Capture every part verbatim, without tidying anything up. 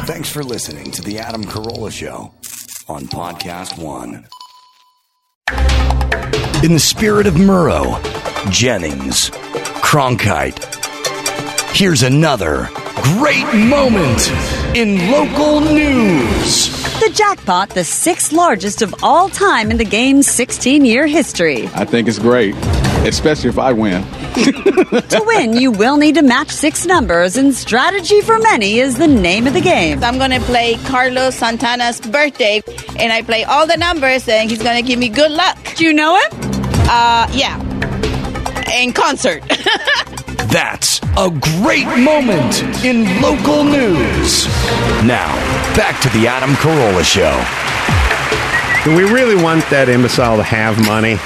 Thanks for listening to The Adam Carolla Show on Podcast One. In the spirit of Murrow, Jennings, Cronkite, here's another great moment in local news. The jackpot, the sixth largest of all time in the game's sixteen-year history. I think it's great, especially if I win. To win, you will need to match six numbers, and strategy for many is the name of the game. I'm going to play Carlos Santana's birthday, and I play all the numbers, and he's going to give me good luck. Do you know him? Uh, yeah. In concert. That's a great moment in local news. Now, back to the Adam Carolla Show. Do we really want that imbecile to have money?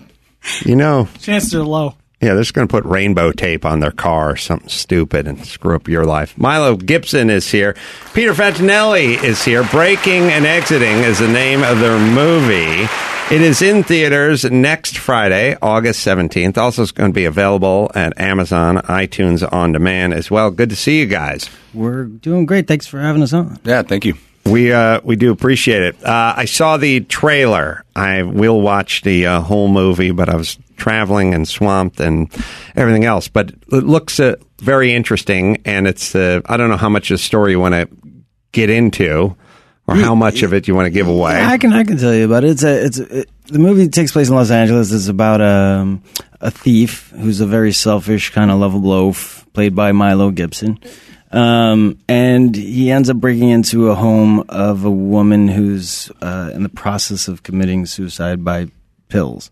You know, chances are low. Yeah, they're just going to put rainbow tape on their car or something stupid and screw up your life. Milo Gibson is here. Peter Facinelli is here. Breaking and Exiting is the name of their movie. It is in theaters next Friday, August seventeenth. Also, it's going to be available at Amazon, iTunes On Demand as well. Good to see you guys. We're doing great. Thanks for having us on. Yeah, thank you. We uh, we do appreciate it. Uh, I saw the trailer. I will watch the uh, whole movie, but I was traveling and swamped and everything else. But it looks uh, very interesting, and it's uh, I don't know how much of the story you want to get into, or how much of it you want to give away. I can I can tell you about it. It's a it's a, it, the movie takes place in Los Angeles. It's about um, a thief who's a very selfish kind of lovable oaf, played by Milo Gibson. Um, and he ends up breaking into a home of a woman who's uh, in the process of committing suicide by pills.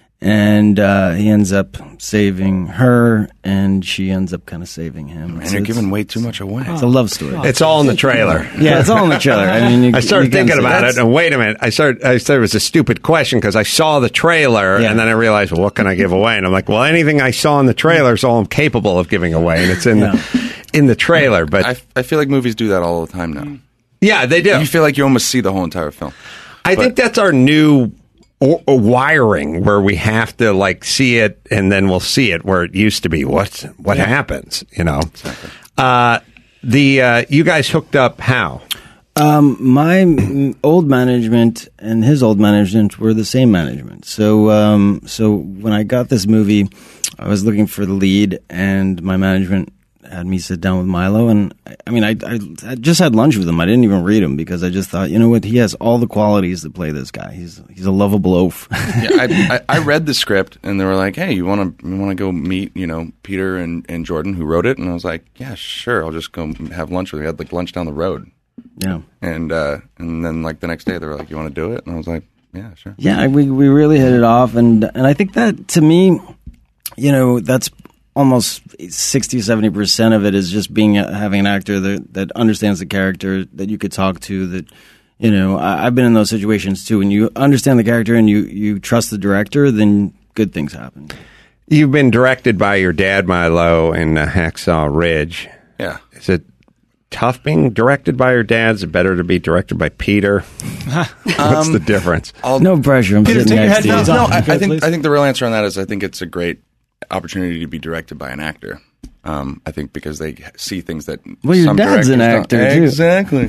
And uh, he ends up saving her, and she ends up kind of saving him. And so you're giving way too much away. It's a love story. It's all in the trailer. Yeah, it's all in the trailer. I mean, you, I started you can thinking see about that's- it, and wait a minute. I started. I said it was a stupid question because I saw the trailer, Yeah. and then I realized, well, what can I give away? And I'm like, well, anything I saw in the trailer is all I'm capable of giving away, and it's in Yeah. the in the trailer. But I, I feel like movies do that all the time now. yeah, they do. You feel like you almost see the whole entire film. I but- think that's our new o- o- wiring, where we have to like see it, and then we'll see it. Where it used to be, what what happens? You know, Exactly. uh, the uh, you guys hooked up how? Um, my m- old management and his old management were the same management. So, um, so when I got this movie, I was looking for the lead, and my management had me sit down with Milo. And I, I mean, I, I, I just had lunch with him. I didn't even read him because I just thought, you know what, he has all the qualities to play this guy. He's he's a lovable oaf. yeah, I, I, I read the script, and they were like, "Hey, you want to you want to go meet you know Peter and, and Jordan who wrote it?" And I was like, "Yeah, sure. I'll just go have lunch with you." We had like lunch down the road. Yeah. And uh, and then like the next day they were like, "You want to do it?" And I was like, "Yeah, sure." Yeah, we we really hit it off, and and I think that to me, you know, that's almost sixty, seventy percent of it is just being a, having an actor that that understands the character, that you could talk to, that you know, I, I've been in those situations too. When you understand the character and you you trust the director, then good things happen. You've been directed by your dad, Milo, in uh, Hacksaw Ridge. Yeah. Is it tough being directed by your dad? Is it better to be directed by Peter? What's the difference? I'll, No pressure. I'm Peter, sitting take your next to you. headphones off. No, I, I Okay, think please. I think the real answer on that is I think it's a great opportunity to be directed by an actor. Um, I think because they see things that Well, your some dad's an directors don't. actor, too. Exactly.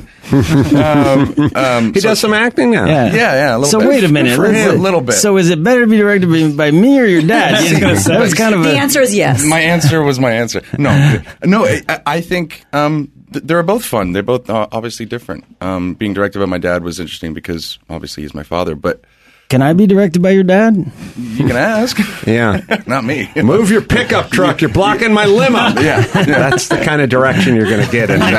um, um, He so- does some acting now. Yeah, Yeah, yeah, a little so bit. wait a minute, For let's- him, a little bit. So is it better to be directed by, by me or your dad? That was kind of The a, answer is yes. My answer was my answer. No, no. I, I think um, th- they're both fun. They're both uh, obviously different. Um, being directed by my dad was interesting because obviously he's my father. But Can I be directed by your dad? you can ask. Yeah. Not me. Move your pickup truck. You're blocking my limo. Yeah, yeah. That's the kind of direction you're going to get in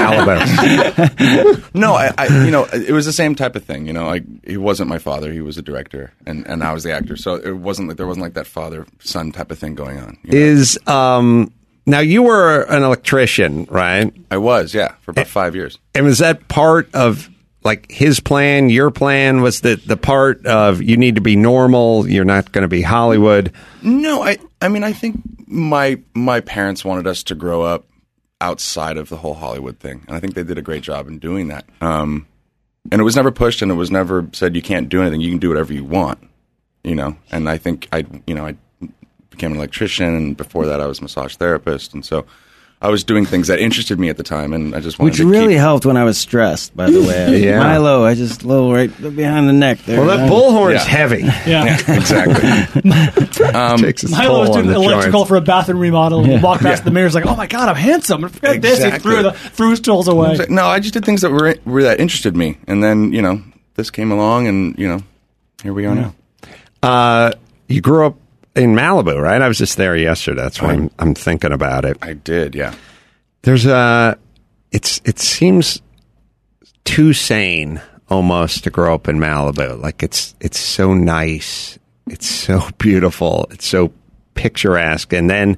Malibu. No, I, I, you know, it was the same type of thing. You know, like he wasn't my father; he was a director, and, and I was the actor. So it wasn't like there wasn't like that father son type of thing going on. you know? Is um now you were an electrician, right? I was, yeah, for about five years. And was that part of like his plan? Your plan was that the part of you need to be normal. You're not going to be Hollywood. No, I, I mean, I think my my parents wanted us to grow up outside of the whole Hollywood thing, and I think they did a great job in doing that. Um, and it was never pushed, and it was never said you can't do anything. You can do whatever you want, you know. And I think I, you know, I became an electrician, and before that, I was a massage therapist, and so I was doing things that interested me at the time, and I just wanted Which to really keep, helped when I was stressed, by the way. Yeah. Milo, I just little right behind the neck there. Well, that bullhorn's Yeah. heavy. Yeah. exactly. um, Takes its Milo was toll on doing the electrical joints. for a bathroom remodel, and Yeah. he walked past Yeah. the mirror. He's like, "Oh my god, I'm handsome!" And forget this. He Exactly. threw the threw his tools I away. was like, no, I just did things that were were that interested me, and then you know this came along, and you know here we are now. Uh, you grew up in Malibu, right? I was just there yesterday. That's why I'm, I'm thinking about it. I did, yeah. There's a, it's it seems too sane almost to grow up in Malibu. Like it's it's so nice, it's so beautiful, it's so picturesque, and then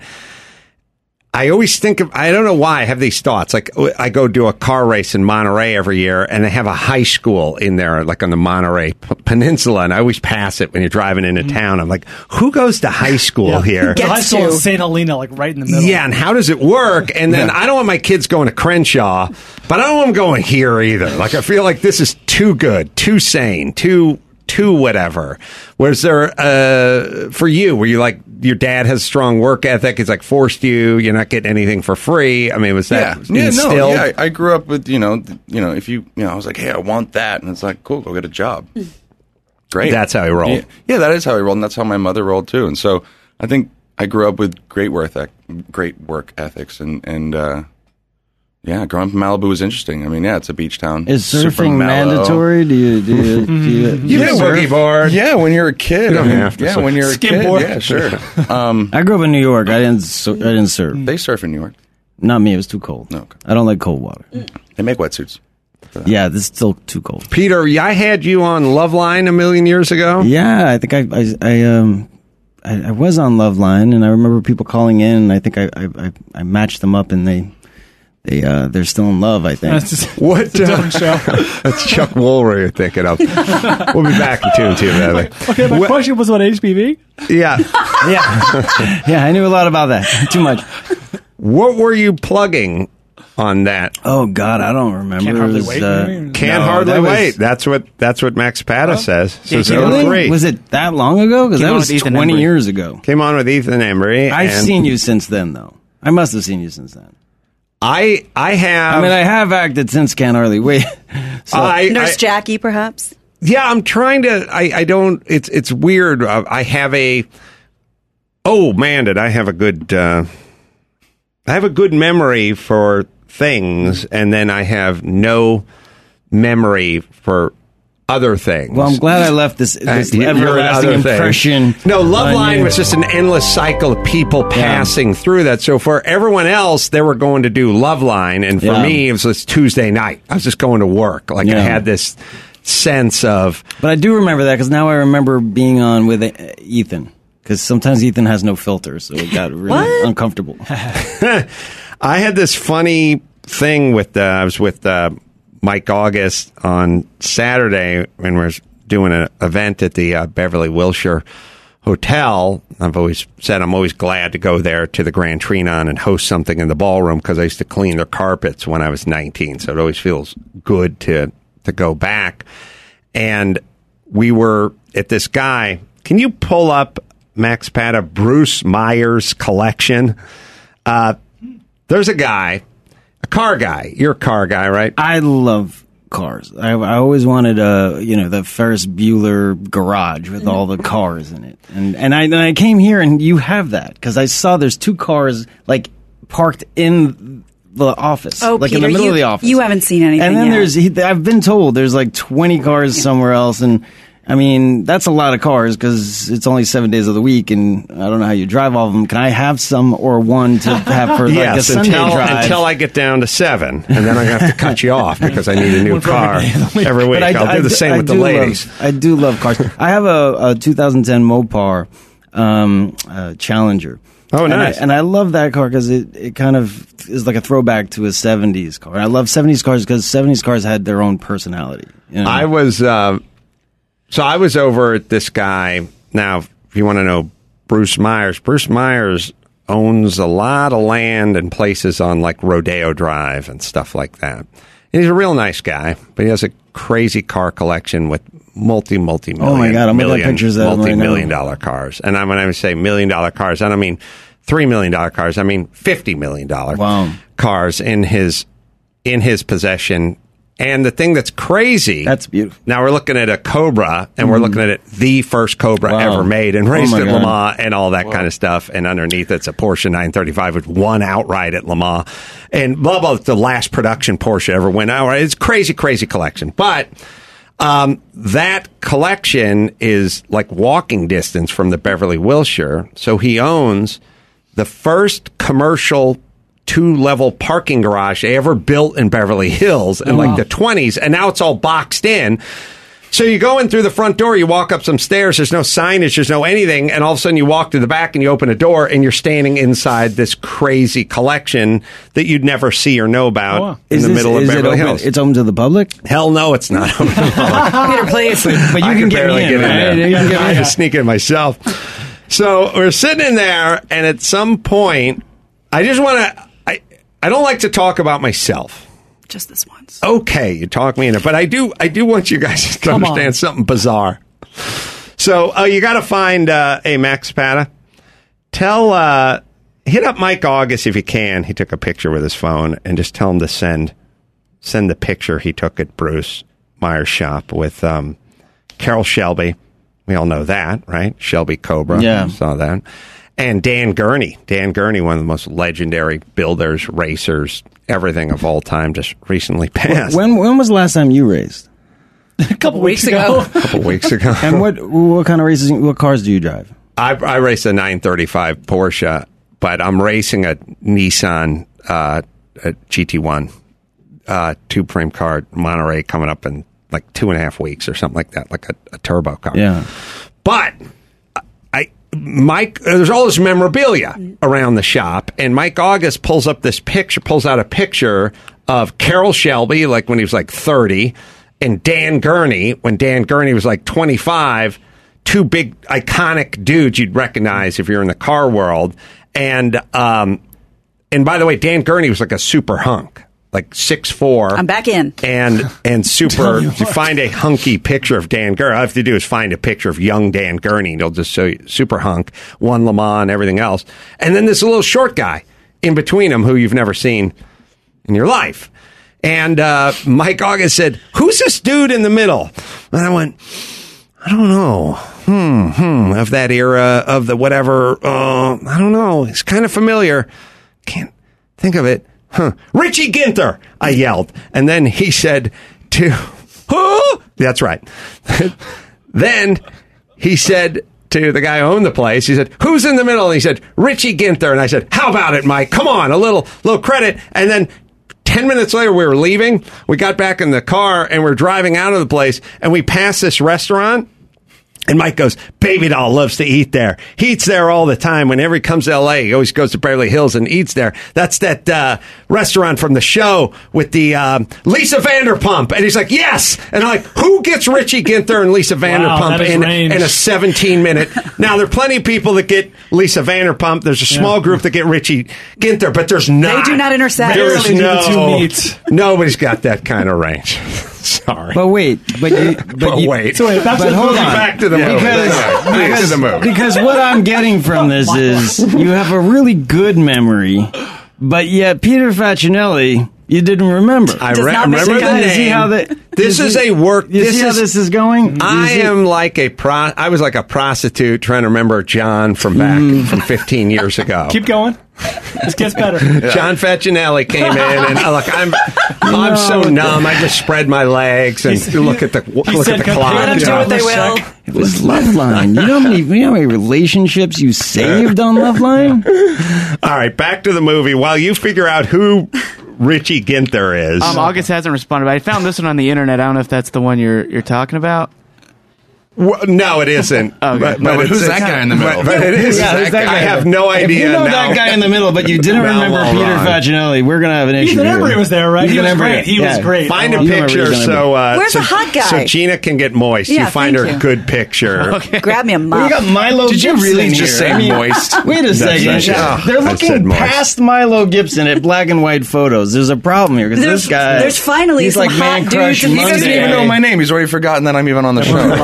I always think of, I don't know why I have these thoughts. Like I go do a car race in Monterey every year, and they have a high school in there, like on the Monterey P- Peninsula, and I always pass it when you're driving into town. I'm like, who goes to high school here? The high Gets school in to. Saint Helena, like right in the middle. Yeah, and how does it work? And then I don't want my kids going to Crenshaw, but I don't want them going here either. Like I feel like this is too good, too sane, too too whatever. Was there uh, for you? Were you like your dad has strong work ethic? He's like forced you. You're not getting anything for free. I mean, was Yeah, that yeah, no, instilled? yeah. I, I grew up with you know, th- you know, if you, you know, I was like, hey, I want that, and it's like, cool, go get a job. Great. That's how he rolled. Yeah, yeah, that is how he rolled, and that's how my mother rolled too. And so I think I grew up with great work, eth- great work ethics, and and uh, yeah, growing up in Malibu was interesting. I mean, yeah, it's a beach town. Is Super surfing mellow. mandatory? Do you do you, do you, do You you can surf? boogie board. Yeah, when you're a kid. You don't I mean, have to Yeah, surf. when you're a kid. Skimboard. Yeah, sure. Um, I grew up in New York. I didn't. Sur- I didn't surf. they surf in New York. Not me. It was too cold. No, okay. I don't like cold water. They make wetsuits. Yeah, this is still too cold. Peter, I had you on Loveline a million years ago. Yeah, I think I I, I um I, I was on Loveline, and I remember people calling in. And I think I, I I I matched them up, and they they uh they're still in love. I think. That's just What? it's a different show. That's Chuck Woolery you're thinking of. We'll be back in two and two, Bradley. Okay, my What- question was on H P V. Yeah. yeah, yeah. I knew a lot about that. Too much. What were you plugging on that? Oh God, I don't remember. Can't It hardly was, wait, uh, maybe? Can't no, hardly that was- wait. That's what that's what Max Pata says. So Yeah, zero Really? three. Was it that long ago? Because Came that on was with Ethan twenty Embry. years ago. Came on with Ethan Embry. I've and seen you since then, though. I must have seen you since then. I I have. I mean, I have acted since Can't Hardly Wait. So, I- Nurse I- Jackie, perhaps? Yeah, I'm trying to. I, I don't. It's it's weird. Uh, I have a. Oh man, did I have a good? Uh, I have a good memory for things, and then I have no memory for other things. well, I'm glad I left this, this Uh, you're in everlasting other things. impression. No, on Loveline you. was just an endless cycle of people passing through that. So for everyone else, they were going to do Loveline, and for Yeah. me, it was this Tuesday night. I was just going to work. Like I Yeah. had this sense of. But I do remember that because now I remember being on with uh, Ethan. Because sometimes Ethan has no filter, so it got really What? uncomfortable. I had this funny thing with uh, I was with uh, Mike August on Saturday when we were doing an event at the uh, Beverly Wilshire Hotel. I've always said I'm always glad to go there to the Grand Trinon and host something in the ballroom because I used to clean their carpets when I was nineteen, so it always feels good to to go back. And we were at this guy. Can you pull up Max Pata Bruce Myers collection? Uh, there's a guy, a car guy. You're a car guy, right? I love cars. I, I always wanted a, you know, the Ferris Bueller garage with all the cars in it. And and I and I came here and you have that because I saw there's two cars like parked in the office, Oh, like Peter, in the middle you, of the office. you haven't seen anything And then yet. there's he, I've been told there's like twenty cars somewhere else, and I mean that's a lot of cars because it's only seven days of the week, and I don't know how you drive all of them. Can I have some or one to have for like a Yes, Sunday until, drive? until I get down to seven, and then I'm gonna have to cut you off because I need a new One for car every day of the week. every week. But I, I'll I do the same I with the do ladies. Love, I do love cars. I have a, a two thousand ten Mopar um, uh, Challenger. Oh, And I- nice. And I, love that car because it, it kind of is like a throwback to a seventies car. I love seventies cars because seventies cars had their own personality. You know? I was uh, so I was over at this guy. Now, if you want to know Bruce Myers, Bruce Myers owns a lot of land and places on like Rodeo Drive and stuff like that. And he's a real nice guy, but he has a crazy car collection with multi, multi million, Oh my God, I'm looking at million, pictures of him right multi million now. dollar cars. And I, when I say million dollar cars, I don't mean three million dollars cars. I mean, fifty million dollars Wow. cars in his in his possession. And the thing that's crazy, That's beautiful. now we're looking at a Cobra, and we're looking at it, the first Cobra Wow. ever made, and Oh raced my at Le God. Mans and all that kind of stuff. And underneath it's a Porsche nine thirty-five, which won outright at Le Mans. And blah, blah, the last production Porsche ever went outright. It's crazy, crazy collection. But um, that collection is like walking distance from the Beverly Wilshire. So he owns the first commercial two-level parking garage they ever built in Beverly Hills in like the twenties, and now it's all boxed in. So you go in through the front door, you walk up some stairs, there's no signage, there's no anything, and all of a sudden you walk to the back and you open a door and you're standing inside this crazy collection that you'd never see or know about Oh, wow. in Is the this- middle of is it Beverly open- Hills. It's open to the public? Hell no, it's not. Peter, please. But you I can can get barely in, get in right? there. You can get I in. had to sneak in myself. So we're sitting in there, and at some point, I just want to. I I don't like to talk about myself. Just this once. Okay, you talk me into it, but I do. I do want you guys to Come understand on. something bizarre. So uh, you got to find uh, a Max Pata. Tell uh, hit up Mike August if you can. He took a picture with his phone, and just tell him to send send the picture he took at Bruce Meyer's shop with um, Carol Shelby. We all know that, right? Shelby Cobra. Yeah. Saw that. And Dan Gurney. Dan Gurney, one of the most legendary builders, racers, everything of all time, just recently passed. When when was the last time you raced? A couple Weeks weeks ago. ago. a couple weeks ago. And what what kind of races? What cars do you drive? I, I race a nine thirty-five Porsche, but I'm racing a Nissan uh, a G T one uh, two-frame car, Monterey, coming up in like two and a half weeks or something like that, like a, a turbo car. Yeah. But I, Mike, there's all this memorabilia around the shop, and Mike August pulls up this picture, pulls out a picture of Carol Shelby, like when he was like thirty, and Dan Gurney, when Dan Gurney was like twenty-five, two big iconic dudes you'd recognize if you're in the car world. And, um, and by the way, Dan Gurney was like a super hunk, like six foot four. I'm back in. And and super, to find a hunky picture of Dan Gurney, all you have to do is find a picture of young Dan Gurney. It'll just show you super hunk, won Le Mans and everything else. And then this little short guy in between them who you've never seen in your life. And uh, Mike August said, "Who's this dude in the middle?" And I went, "I don't know. Hmm, hmm, of that era, of the whatever. Uh, I don't know. It's kind of familiar. Can't think of it. Huh. Richie Ginther," I yelled. And then he said to, "Who?" That's right. Then he said to the guy who owned the place, he said, "Who's in the middle?" And he said, "Richie Ginther." And I said, "How about it, Mike? Come on, a little, little credit." And then ten minutes later, we were leaving. We got back in the car and we're driving out of the place, and we passed this restaurant. And Mike goes, "Baby Doll loves to eat there. He eats there all the time. Whenever he comes to L A, he always goes to Beverly Hills and eats there. That's that uh, restaurant from the show with the um, Lisa Vanderpump." And he's like, "Yes." And I'm like, who gets Richie Ginther and Lisa Vanderpump that is in, range. in a seventeen minute? Now, there are plenty of people that get Lisa Vanderpump. There's a small Yeah. group that get Richie Ginther, but there's not. They do not intersect. There's Rarely do the two no, meet. nobody's got that kind of range. Sorry. But wait, but you, but, But you, wait. So wait, back to But the hold movie. on. Back to the Yeah, movie. Because, Back to because, the movie. because what I'm getting from this is you have a really good memory, but yet Peter Facinelli, you didn't remember. I Does re- not make remember the the cut. You see name. how the- this you is see- a work. You This see how is, this is going? You I see- am like a pro. I was like a prostitute trying to remember John from back from fifteen years ago. Keep going. This gets better. John Facinelli came in, and uh, look, I'm I'm so numb. I just spread my legs and He's- look at the look said at the compare clock. Let them Yeah. do what they will. It was Loveline. You know how many, you know how many relationships you saved on Loveline? All right, back to the movie. While you figure out who Richie Ginther is, Um, August hasn't responded, but I found this one on the internet. I don't know if that's the one you're you're talking about. Well, no, it isn't. Okay. But, No, but it's- who's it's- that guy in the middle? But, but it is. Yeah, who's that I guy? have no If idea. you know now. that guy in the middle, but you didn't Now remember I'm Peter wrong. Facinelli, we're going to have an issue. Ethan here. Embry was there, right? He Ethan was Embry. great. He was Yeah. great. Find Oh, a You remember picture Ethan so uh, Where's so, the hot guy? so Gina can get moist. Yeah, you find thank her you. a good picture. Grab me a We mop. got Milo Did you Gibson really here. just say I mean, moist? Wait a second. That's right. They're I looking said moist. past Milo Gibson at black and white photos. There's a problem here because There's- this guy. there's finally he's some like hot Man Crush dudes and He doesn't Monday. even know my name. He's already forgotten that I'm even on the show.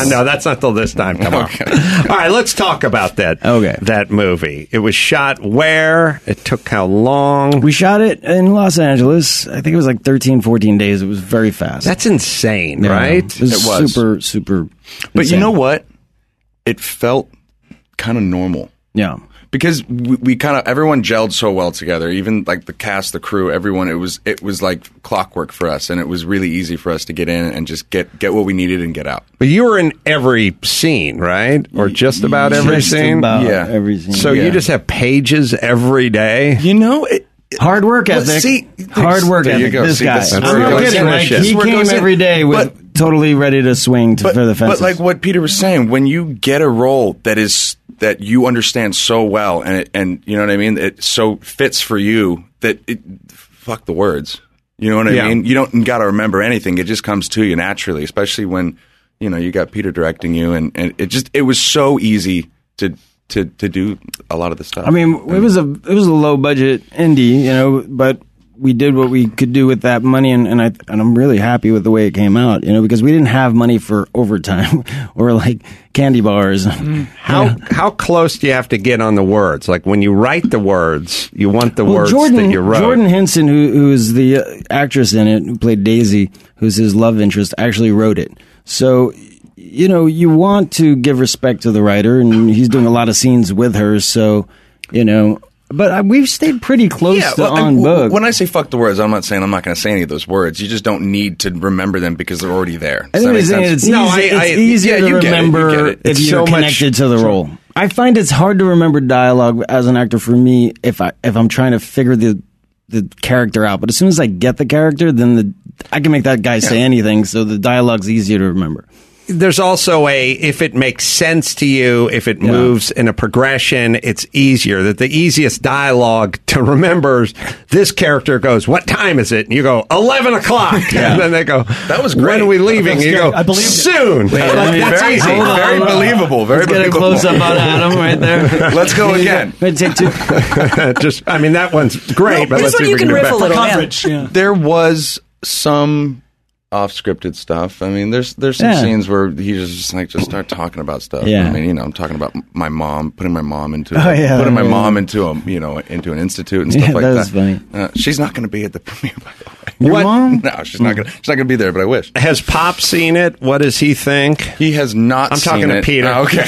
no, that's not till this time tomorrow. Okay. All right, let's talk about that. Okay. That movie. It was shot where? It took how long? We shot it in Los Angeles. I think it was like thirteen, fourteen days. It was very fast. That's insane, Yeah. right? It was, It was. super, super. But insane. you know what? It felt kind of normal. Yeah. Because we, we kind of everyone gelled so well together, even like the cast, the crew, everyone. It was it was like clockwork for us, and it was really easy for us to get in and just get get what we needed and get out. But you were in every scene, right? Or just about every Just scene? about Yeah. every scene. So Yeah. you just have pages every day? You know, it, Hard work Well, ethic. see, Hard work there you ethic. go. This See, guy. that's I'm where it not goes kidding. in. Like, That's he where it came goes in. every day with But- totally ready to swing to, but, for the fences. but like what Peter was saying, when you get a role that is that you understand so well, and it, and you know what I mean, it so fits for you that it, fuck the words. You know what I Yeah. mean? You don't got to remember anything; it just comes to you naturally. Especially when you know you got Peter directing you, and, and it just it was so easy to to to do a lot of the stuff. I mean, it was a it was a low budget indie, you know, but we did what we could do with that money, and, and I and I'm really happy with the way it came out, you know, because we didn't have money for overtime or like candy bars. How how close do you have to get on the words? Like when you write the words, you want the Well, words Jordan, that you wrote. Jordan Henson, who who is the uh, actress in it, who played Daisy, who's his love interest, actually wrote it. So, you know, you want to give respect to the writer, and he's doing a lot of scenes with her. So, you know, but uh, we've stayed pretty close yeah, to well, on and book. when I say fuck the words, I'm not saying I'm not going to say any of those words. You just don't need to remember them because they're already there. I Does think that make it's, sense? it's, No, easy, I- I- it's easier yeah, to you get it, you remember get it. if It's you're so much- connected to the role. I find it's hard to remember dialogue as an actor for me if I if I'm trying to figure the the character out. But as soon as I get the character, then the I can make that guy say anything. So the dialogue's easier to remember. There's also a, if it makes sense to you, if it Yeah. moves in a progression, it's easier. That the easiest dialogue to remember is this character goes, what time is it? And you go, eleven o'clock. And then they go, That was when great. are we leaving? was You good. go, I believed it. soon. let me- That's very, easy. Hold on, very hold on. believable. Very Let's get a believable. close up on Adam right there. Let's go again. Wait, take two. Just, I mean, that one's great, but let's this one see if you we can can do riff better. a little. Coverage. Yeah. There was some off-scripted stuff. I mean, there's there's some Yeah. scenes where he just, just like just start talking about stuff. Yeah. I mean, you know, I'm talking about my mom, putting my mom into, Oh, yeah, putting my yeah. mom into a you know into an institute and stuff Yeah, like that that. was funny. Uh, she's not going to be at the premiere, by the way. Your What- mom? No, she's not going. to She's not going to be there, but I wish. Has Pop seen it? What does he think? He has not. I'm seen talking to it. Peter. Oh, okay.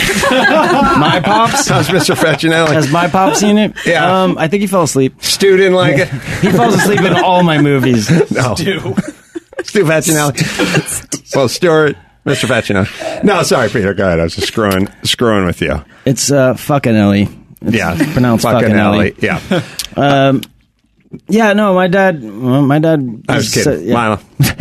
My pops. How's Mister Facinelli? Has my pop seen it? Yeah. Um, I think he fell asleep. Stu didn't like it? He falls asleep in all my movies. No. Stu. Stu Facinelli. Well, Stuart, Mister Facinelli. No, sorry, Peter. Go ahead. I was just screwing, screwing with you. It's uh, fucking Ellie. It's Yeah, pronounced fucking, Ellie. Yeah, Um, yeah, no, my dad. Well, my dad. I was kidding. uh, yeah. Milo.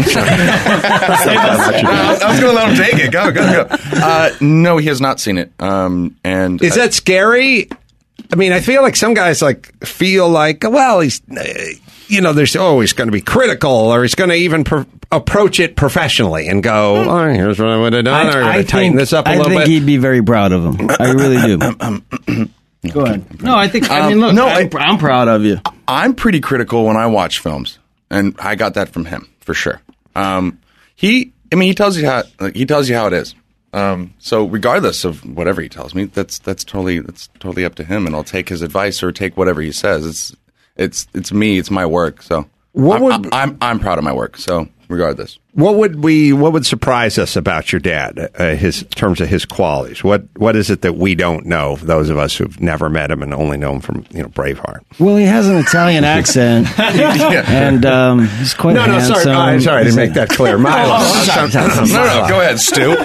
I was going to let him take it. Go, go, go. Uh, no, he has not seen it. Um, and Is that scary? I mean, I feel like some guys like feel like, well, he's, uh, you know, there's always going to be critical, or he's going to even pro- approach it professionally and go, oh, here's what I would have done, or I'm going to tighten this up a I little think bit. he'd be very proud of him. I really do. Go ahead. No, I think. I mean, look. Um, no, I'm, I'm proud of you. I'm pretty critical when I watch films, and I got that from him for sure. Um, he, I mean, he tells you how like, he tells you how it is. Um, so regardless of whatever he tells me, that's that's totally that's totally up to him, and I'll take his advice or take whatever he says. It's it's it's me, it's my work. So What I'm, would- I'm I'm proud of my work. So regardless. What would we? What would surprise us about your dad? Uh, his in terms of his qualities. What What is it that we don't know? Those of us who've never met him and only know him from you know Braveheart. Well, he has an Italian accent, and um, he's quite No, no, handsome. sorry, I'm sorry, I didn't make that clear. Milo. No, no, go ahead, Stu.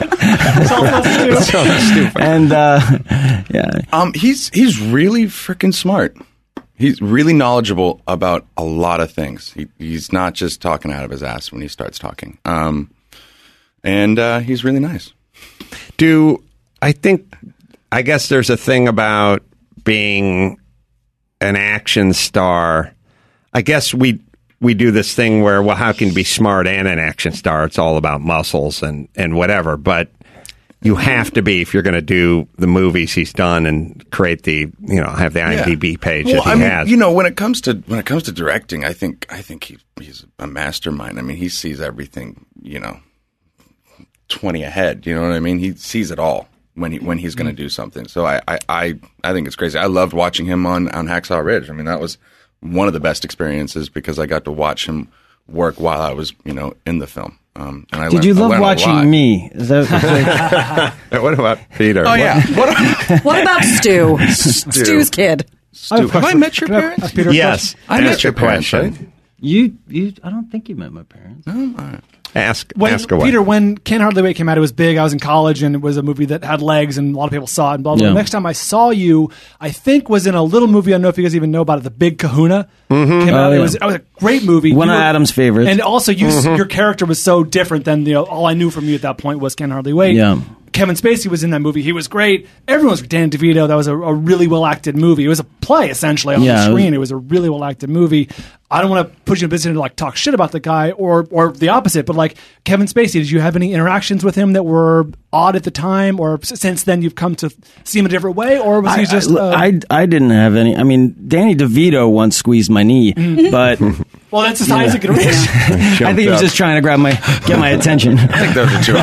And uh, yeah, Um, he's he's really freaking smart. He's really knowledgeable about a lot of things. He, he's not just talking out of his ass when he starts talking. Um, and uh, he's really nice. Do I think? I guess there's a thing about being an action star. I guess we we do this thing where, well, how can you be smart and an action star? It's all about muscles and and whatever. But you have to be if you're going to do the movies he's done and create the you know have the IMDb page Well, that he I mean, has. you know, when it comes to when it comes to directing, I think I think he, he's a mastermind. I mean, he sees everything. You know, twenty ahead. You know what I mean? He sees it all when he when he's going to do something. So I, I, I, I think it's crazy. I loved watching him on, on Hacksaw Ridge. I mean, that was one of the best experiences because I got to watch him work while I was, you know, in the film. Um, and I Did learned, you I love learned a lot. watching me? Is that like, What about Peter? Oh, yeah. What, What about Stu? Stu. Stu's kid. Stu, have I met your parents? Peter, Yes. I met Ask your a parents, question. right? you? You? I don't think you met my parents. Ask, When, ask away. Peter, when Can't Hardly Wait came out, it was big. I was in college, and it was a movie that had legs, and a lot of people saw it. And blah blah. Yeah. The next time I saw you, I think was in a little movie. I don't know if you guys even know about it. The Big Kahuna came out. Oh, It yeah. was it was a great movie. One You of were- Adam's favorites. And also, you your character was so different than you know. All I knew from you at that point was Can't Hardly Wait. Yeah. Kevin Spacey was in that movie. He was great. Everyone was Dan DeVito. That was a, a really well acted movie. It was a play essentially on Yeah, the it was- screen. It was a really well acted movie. I don't want to put you in a position to like talk shit about the guy or or the opposite, but like Kevin Spacey, did you have any interactions with him that were odd at the time, or s- since then you've come to see him a different way, or was he I, just? I, uh, I, I didn't have any. I mean, Danny DeVito once squeezed my knee, Mm-hmm. but well, that's as high as it could reach. I think he was up. just trying to grab my get my attention. I think those are two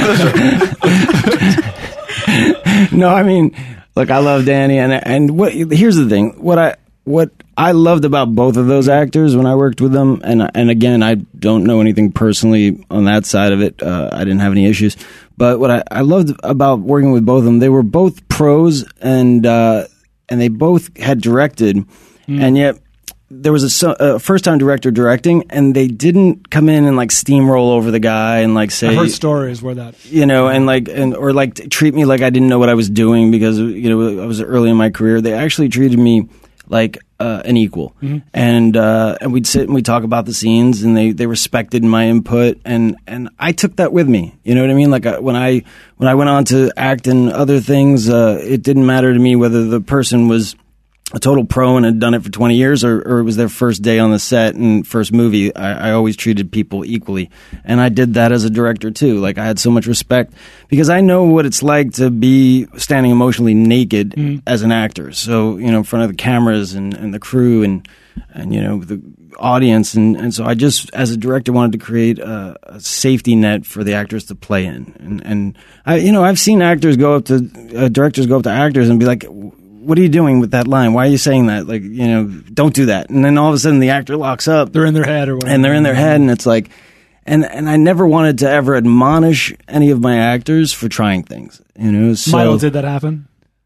options. No, I mean, look, I love Danny, and and what here's the thing: what I what I loved about both of those actors when I worked with them, and and again, I don't know anything personally on that side of it. Uh, I didn't have any issues, but what I, I loved about working with both of them, they were both pros, and uh, and they both had directed, and yet. There was a, so- a first-time director directing, and they didn't come in and like steamroll over the guy and like say, I heard stories where that. you know, and like, and or like t- treat me like I didn't know what I was doing because you know I was early in my career. They actually treated me like uh, an equal, and uh, and we'd sit and we'd talk about the scenes, and they, they respected my input, and, and I took that with me. You know what I mean? Like I, when I when I went on to act in other things, uh, it didn't matter to me whether the person was a total pro and had done it for twenty years, or, or it was their first day on the set and first movie. I, I always treated people equally. And I did that as a director too. Like I had so much respect because I know what it's like to be standing emotionally naked as an actor. So, you know, in front of the cameras and, and the crew and, and, you know, the audience. And, and so I just, as a director, wanted to create a, a safety net for the actors to play in. And, and I, you know, I've seen actors go up to, uh, directors go up to actors and be like, what are you doing with that line? Why are you saying that? Like, you know, don't do that. And then all of a sudden the actor locks up. They're in their head or whatever. And they're in their head, and it's like, and and I never wanted to ever admonish any of my actors for trying things. You know, so Milo, did that happen?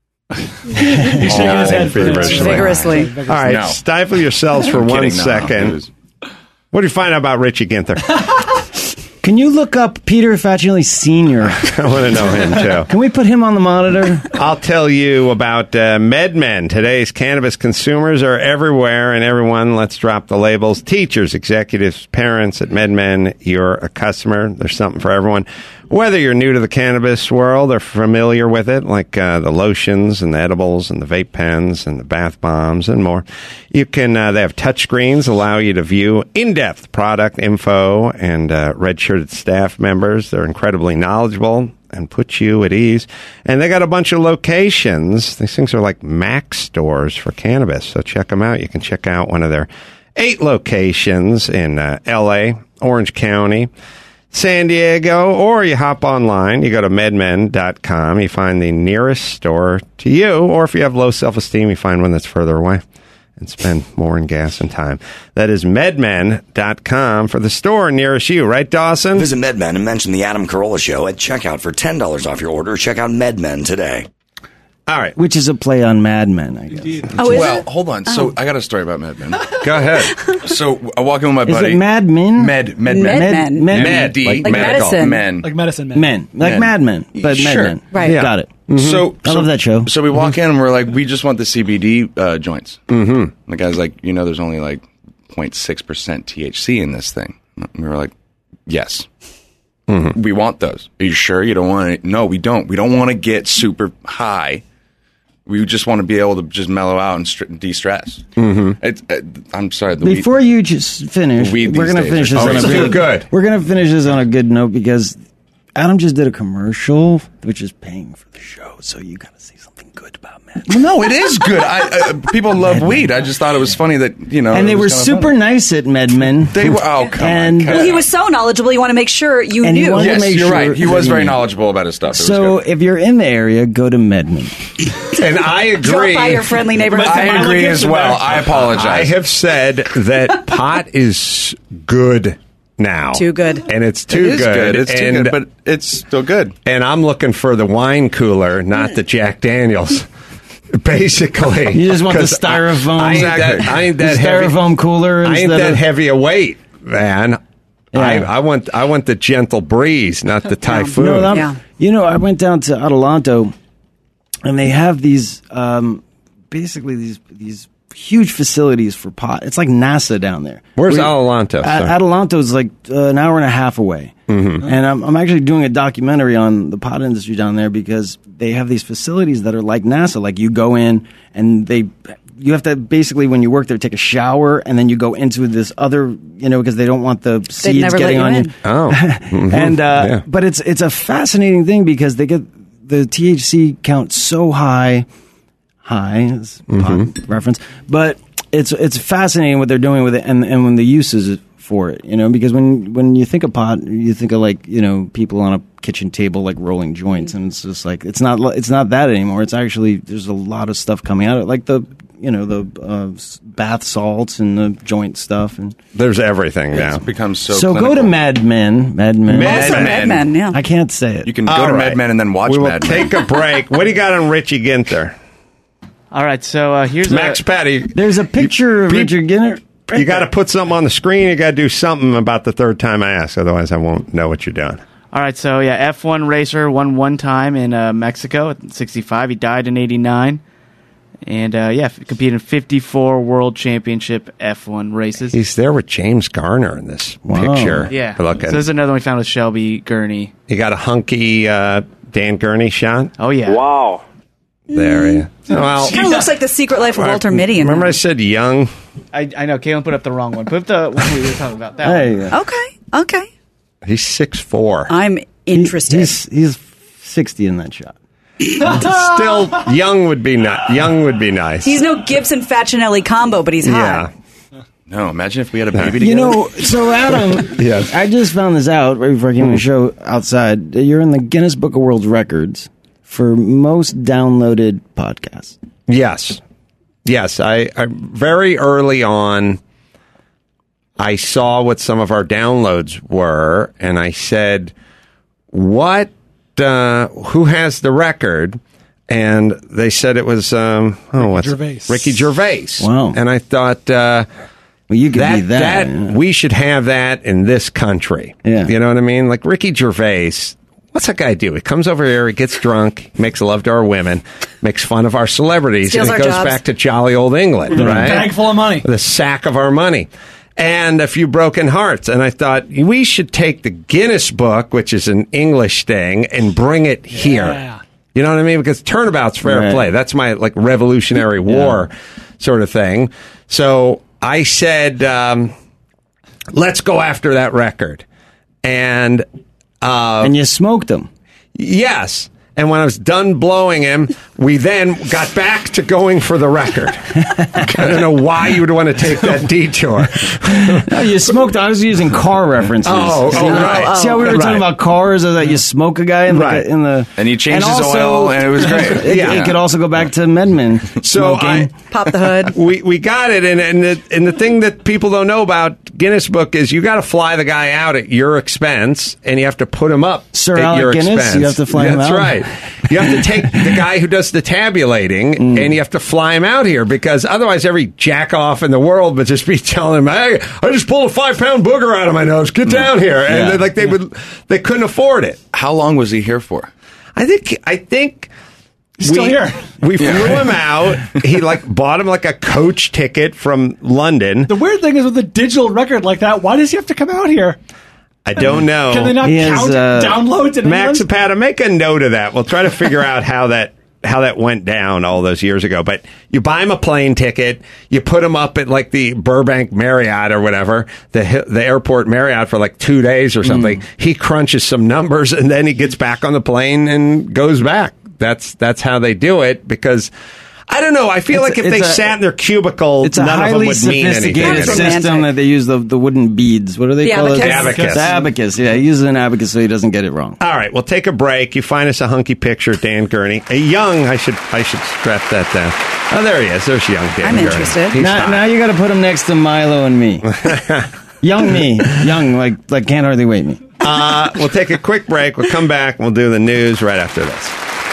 He's shaking his head Vigorously. Vigorously. All right, No. stifle yourselves for I'm one kidding, no, second. it was- What do you find out about Richie Ginther? can you look up Peter Facinelli Senior? I want to know him too. Can we put him on the monitor? I'll tell you about uh, MedMen. Today's cannabis consumers are everywhere, and everyone, let's drop the labels. Teachers, executives, parents at MedMen, you're a customer. There's something for everyone. Whether you're new to the cannabis world or familiar with it, like uh, the lotions and the edibles and the vape pens and the bath bombs and more, you can. Uh, they have touch screens, allow you to view in-depth product info, and uh, red-shirted staff members. They're incredibly knowledgeable and put you at ease. And they got a bunch of locations. These things are like Mac stores for cannabis, so check them out. You can check out one of their eight locations in uh, L A, Orange County, San Diego, or you hop online. You go to medmen dot com. You find the nearest store to you, or if you have low self-esteem, you find one that's further away and spend more in gas and time. That is medmen dot com for the store nearest you, right, Dawson? Visit MedMen and mention the Adam Carolla Show at checkout for ten dollars off your order. Check out MedMen today. All right. Which is a play on Mad Men, I guess. Oh, is well, it? hold on. So I got a story about Mad Men. Go ahead. So I walk in with my Is buddy. it Mad Men? Med, med, Med med, Men. Med, med, Men. Like med- medicine. men. Like medicine man. Men. Like Men. Mad Men, but Sure. Mad Men. Right. Yeah. Got it. So I so- love that show. So we walk in and we're like, we just want the C B D uh, joints. Mm-hmm. The guy's like, you know, there's only like zero point six percent T H C in this thing. And we were like, yes. Mm-hmm. We want those. Are you sure you don't want it? No, we don't. We don't want to get super high. We just want to be able to just mellow out and st- de-stress. Mm-hmm. It, it, I'm sorry. The weed- Before you just finish, Weed we're these going to days finish are- this Oh, on a it's really too good. We're going to finish this on a good note because Adam just did a commercial, which is paying for the show. So you got to say something good about Mad Well, no, it is good. I, uh, people love weed. I just thought it was funny that, you know. And they it were was kinda super funny. nice at MedMen. They were, oh, come and, on. Well, he was so knowledgeable, you want to make sure you And he knew. wanted to Yes, make you're sure right. He that was he very knew. knowledgeable about his stuff. It was So good. if you're in the area, go to MedMen. And I agree. Drop by your friendly neighborhood. I Milo agree as Gibson well. there. I apologize. I have said that pot is good now. Too good. And it's It too is good. It's too and, good, but it's still good. and I'm looking for the wine cooler, not the Jack Daniels. Basically. You just want the 'Cause I- styrofoam. I ain't that, I ain't that The heavy. styrofoam cooler I ain't instead that of- heavy a weight, man. Yeah. I, I want I want the gentle breeze, not the typhoon. No, I'm- Yeah. You know, I went down to Adelanto, and they have these, um, basically these these huge facilities for pot. It's like NASA down there. Where's We- Adelanto? A- Sorry. Adelanto is like uh, an hour and a half away, Mm-hmm. and I'm, I'm actually doing a documentary on the pot industry down there because they have these facilities that are like NASA. Like you go in and they. You have to basically, when you work there, take a shower, and then you go into this other, you know, because they don't want the seeds never let getting you on in. you. Oh. Mhm. and uh, Yeah. but it's it's a fascinating thing because they get the T H C count so high, high is a pot reference, but it's it's fascinating what they're doing with it, and and when the uses for it, you know, because when when you think of pot, you think of like, you know, people on a kitchen table like rolling joints, and it's just like it's not it's not that anymore. It's actually there's a lot of stuff coming out of it, like the you know the uh, s- bath salts and the joint stuff, and There's everything now. It's become so so go clinical. to Mad Men, Mad Men. Mad Also, Men. MedMen, yeah. I can't say it. You can go All to right. Mad Men and then watch We will Mad Men. take a break. What do you got on Richie Ginther? All right, so uh, here's Max a, Patty. There's a picture of Pe- Richard Ginther. You got to put something on the screen. You got to do something about the third time I ask. Otherwise, I won't know what you're doing. All right, so yeah, F one racer won one time in uh, Mexico at sixty-five. He died in eighty-nine. And uh, yeah, f- competed in fifty-four World Championship F one races. He's there with James Garner in this Wow. picture. yeah. Looking. So there's another one we found with Shelby Gurney. You got a hunky uh, Dan Gurney shot? Oh, yeah. Wow. There, yeah. Well, Kind of looks like the secret life of Walter Mitty. in remember I that. said young? I, I know, Caitlin put up the wrong one. Put up the one we were talking about. That Hey, one. uh, Okay, okay. He's six foot four. I'm interested. he's he's sixty in that shot. Still, young would be ni- young would be nice. He's no Gibson Facinelli combo, but he's yeah. hot. No, imagine if we had a baby together. You know, so Adam, Yes. I just found this out right before I came on the show outside. that You're in the Guinness Book of World Records for most downloaded podcasts. Yes. Yes. I, I very early on I saw what some of our downloads were and I said, what uh, who has the record? And they said it was um oh what's Gervais. Ricky Gervais. Wow. And I thought uh Well, you could that, be that. that yeah. we should have that in this country. Yeah. You know what I mean? Like Ricky Gervais, what's that guy do? He comes over here, he gets drunk, makes love to our women, makes fun of our celebrities, Steals and it our goes jobs. back to jolly old England, right? Bag full of money. The sack of our money. And a few broken hearts. And I thought we should take the Guinness book, which is an English thing, and bring it here. Yeah. You know what I mean? Because turnabout's fair Right. play. That's my like Revolutionary War sort of thing. So I said, um, let's go after that record. And uh, and you smoked them. yes. And when I was done blowing him, we then got back to going for the record. I don't know why you would want to take that detour. No, you smoked. I was using car references. Oh, see, oh, right. See how we were Right. talking about cars? Or that you smoke a guy in, Right. the, in the And you changed his also- oil, and it was great. It, Yeah. it could also go back to Medmen. So smoking. I, Pop the hood. we we got it, and and the, and the thing that people don't know about Guinness Book is you got to fly the guy out at your expense, and you have to put him up Sir at Alec your Guinness? expense. You have to fly him That's out? right. You have to take the guy who does the tabulating, Mm. and you have to fly him out here because otherwise, every jack off in the world would just be telling him, "Hey, I just pulled a five pound booger out of my nose. Get down here!" And Yeah. they're like they would, they couldn't afford it. How long was he here for? I think I think He's still we, here. We flew him out. He like bought him like a coach ticket from London. The weird thing is with a digital record like that, why does he have to come out here? I don't know. Can they not He has, count uh, downloads in Max England? Zapata, make a note of that. We'll try to figure out how that how that went down all those years ago. But you buy him a plane ticket, you put him up at like the Burbank Marriott or whatever, the the airport Marriott for like two days or something. He crunches some numbers and then he gets back on the plane and goes back. That's that's how they do it because I don't know. I feel It's like a- if they it's a- sat in their cubicle, It's a none of them highly would mean anything. sophisticated That's system romantic. that they use the, the wooden beads. What do they The call it? abacus. Abacus. The abacus. Yeah, he uses an abacus so he doesn't get it wrong. All right, we'll take a break. You find us a hunky picture, Dan Gurney. A young, I should I should strap that down. Oh, there he is. There's young Dan I'm Gurney. interested. He's Now, hot. now you got to put him next to Milo and me. Young me, young like like can't hardly wait me. Uh, we'll take a quick break. We'll come back and we'll do the news right after this.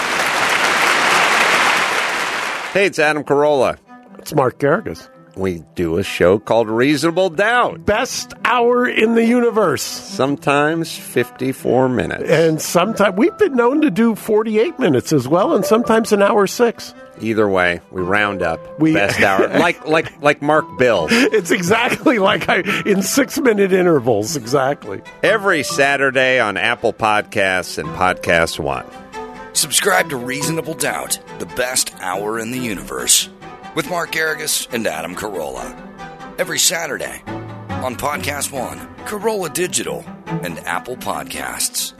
Hey, it's Adam Carolla. It's Mark Garrigus. We do a show called Reasonable Doubt. Best hour in the universe. Sometimes fifty-four minutes. And sometimes we've been known to do forty-eight minutes as well, and sometimes an hour six. Either way, we round up We- best hour. Like like like Mark Bill. It's exactly like I in six minute intervals. Exactly. Every Saturday on Apple Podcasts and Podcast One. Subscribe to Reasonable Doubt, the best hour in the universe, with Mark Garrigus and Adam Carolla. Every Saturday on Podcast One, Corolla Digital, and Apple Podcasts.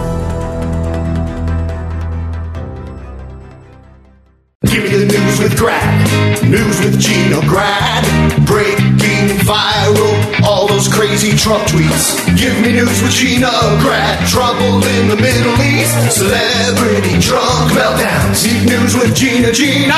Give me the news with Grad, news with Gina Grad, breaking viral, all those crazy Trump tweets. Give me news with Gina Grad, trouble in the Middle East, celebrity drunk meltdowns. Need news with Gina, Gina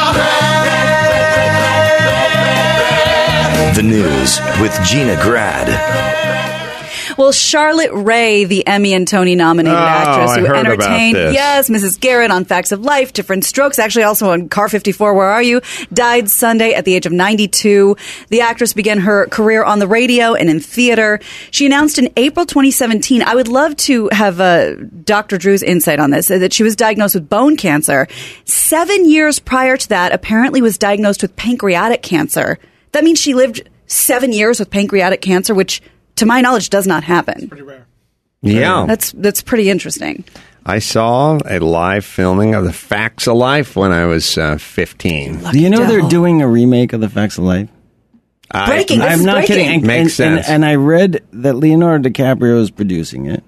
Grad. The news with Gina Grad. Well, Charlotte Rae, the Emmy and Tony nominated Oh, actress I who heard about entertained, this. yes, Missus Garrett on Facts of Life, Different Strokes, actually also on Car fifty-four, Where Are You?, died Sunday at the age of ninety-two. The actress began her career on the radio and in theater. She announced in April twenty seventeen, I would love to have uh, Doctor Drew's insight on this, that she was diagnosed with bone cancer. Seven years prior to that, apparently was diagnosed with pancreatic cancer. That means she lived seven years with pancreatic cancer, which, to my knowledge, does not happen. Pretty rare. Yeah. That's that's pretty interesting. I saw a live filming of The Facts of Life when I was uh, fifteen. Do you know they're doing a remake of The Facts of Life? I- Breaking. This I'm is not breaking. kidding. And, Makes and, sense. And, and I read that Leonardo DiCaprio is producing it.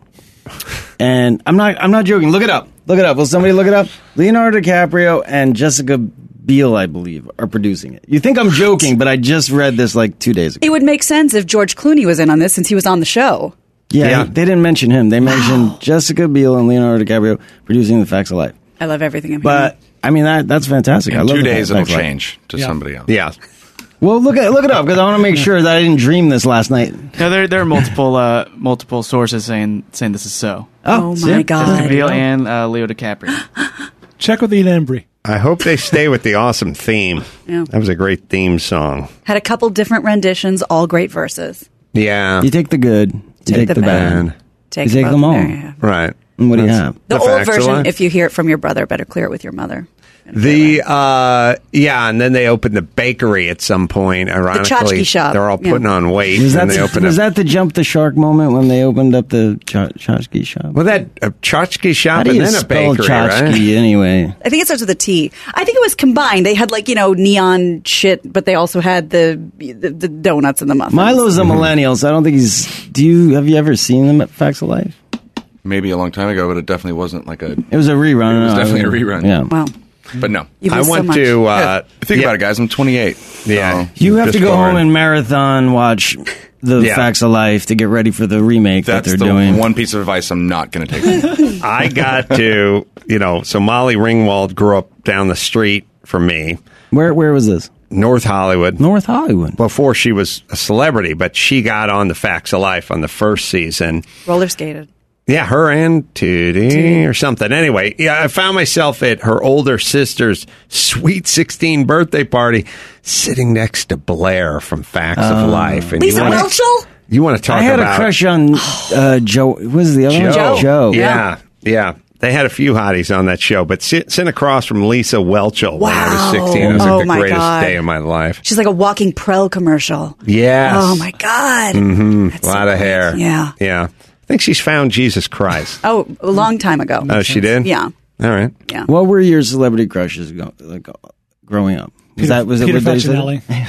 And I'm not I'm not joking. Look it up. Look it up. Will somebody look it up? Leonardo DiCaprio and Jessica Biel, I believe, are producing it. You think I'm joking, but I just read this like two days ago. It would make sense if George Clooney was in on this since he was on the show. Yeah, Yeah. they didn't mention him. They mentioned Jessica Biel and Leonardo DiCaprio producing The Facts of Life. I love everything I'm But I mean that that's fantastic. I In love two The days, Facts it'll of Life. change to Yeah. somebody else. Yeah. Well, look at look it up because I want to make sure that I didn't dream this last night. No, there there are multiple uh, multiple sources saying saying this is so. Oh, my see? God. Jessica Biel and uh, Leo DiCaprio. Check with Ian Embry. I hope they stay with the awesome theme. Yeah. That was a great theme song. Had a couple different renditions, all great verses. Yeah. You take the good, you Take take, the the, bad. bad. Take, You take both them all. there, yeah. Right. And what do you That's- have? The, The old Facts of version, Life? if you hear it from your brother, better clear it with your mother. The uh yeah, and then they opened the bakery at some point. Ironically, tchotchke shop. they're all Yeah. putting on weight, Was that and they the, opened was up. that the jump the shark moment when they opened up the ch- tchotchke shop? well, that a tchotchke shop How do and you then a spell bakery, tchotchke right? anyway? I think it starts with a T. I think it was combined. They had like, you know, neon shit, but they also had the the, the donuts and the muffins. Milo's a millennial, so I don't think he's. Do you have you ever seen them at Facts of Life? Maybe a long time ago, but it definitely wasn't like a. It was a rerun. It was no, definitely a rerun. Yeah. Wow. But no. You I lose so went much. to uh, Yeah, think yeah, about it, guys. I'm twenty-eight. Yeah. So You have Just to go born. home and marathon watch the Yeah. Facts of Life to get ready for the remake that's that the they're doing. one piece of advice I'm not going to take. I got to, you know, so Molly Ringwald grew up down the street from me, Where where was this? North Hollywood. North Hollywood. Before she was a celebrity, but she got on the Facts of Life on the first season. Roller skated. Yeah, her and Tootie or something. Anyway, yeah, I found myself at her older sister's sweet sixteen birthday party, sitting next to Blair from Facts of Life. And Lisa you wanna, Whelchel? You want to talk I had about a crush on uh, Joe. What was the other Joe? one? Joe. Yeah, yeah. They had a few hotties on that show, but sit, sitting across from Lisa Whelchel when I was Wow. sixteen, it was Oh, like the my greatest God. day of my life. She's like a walking Prel commercial. Yes. Oh, my God. Mm-hmm. That's A lot so of great. hair. Yeah. Yeah. I think she's found Jesus Christ. Oh, a long time ago. Oh, she did? Yeah. All right. Yeah. What were your celebrity crushes go, like, growing up? Was that was Peter it what they said?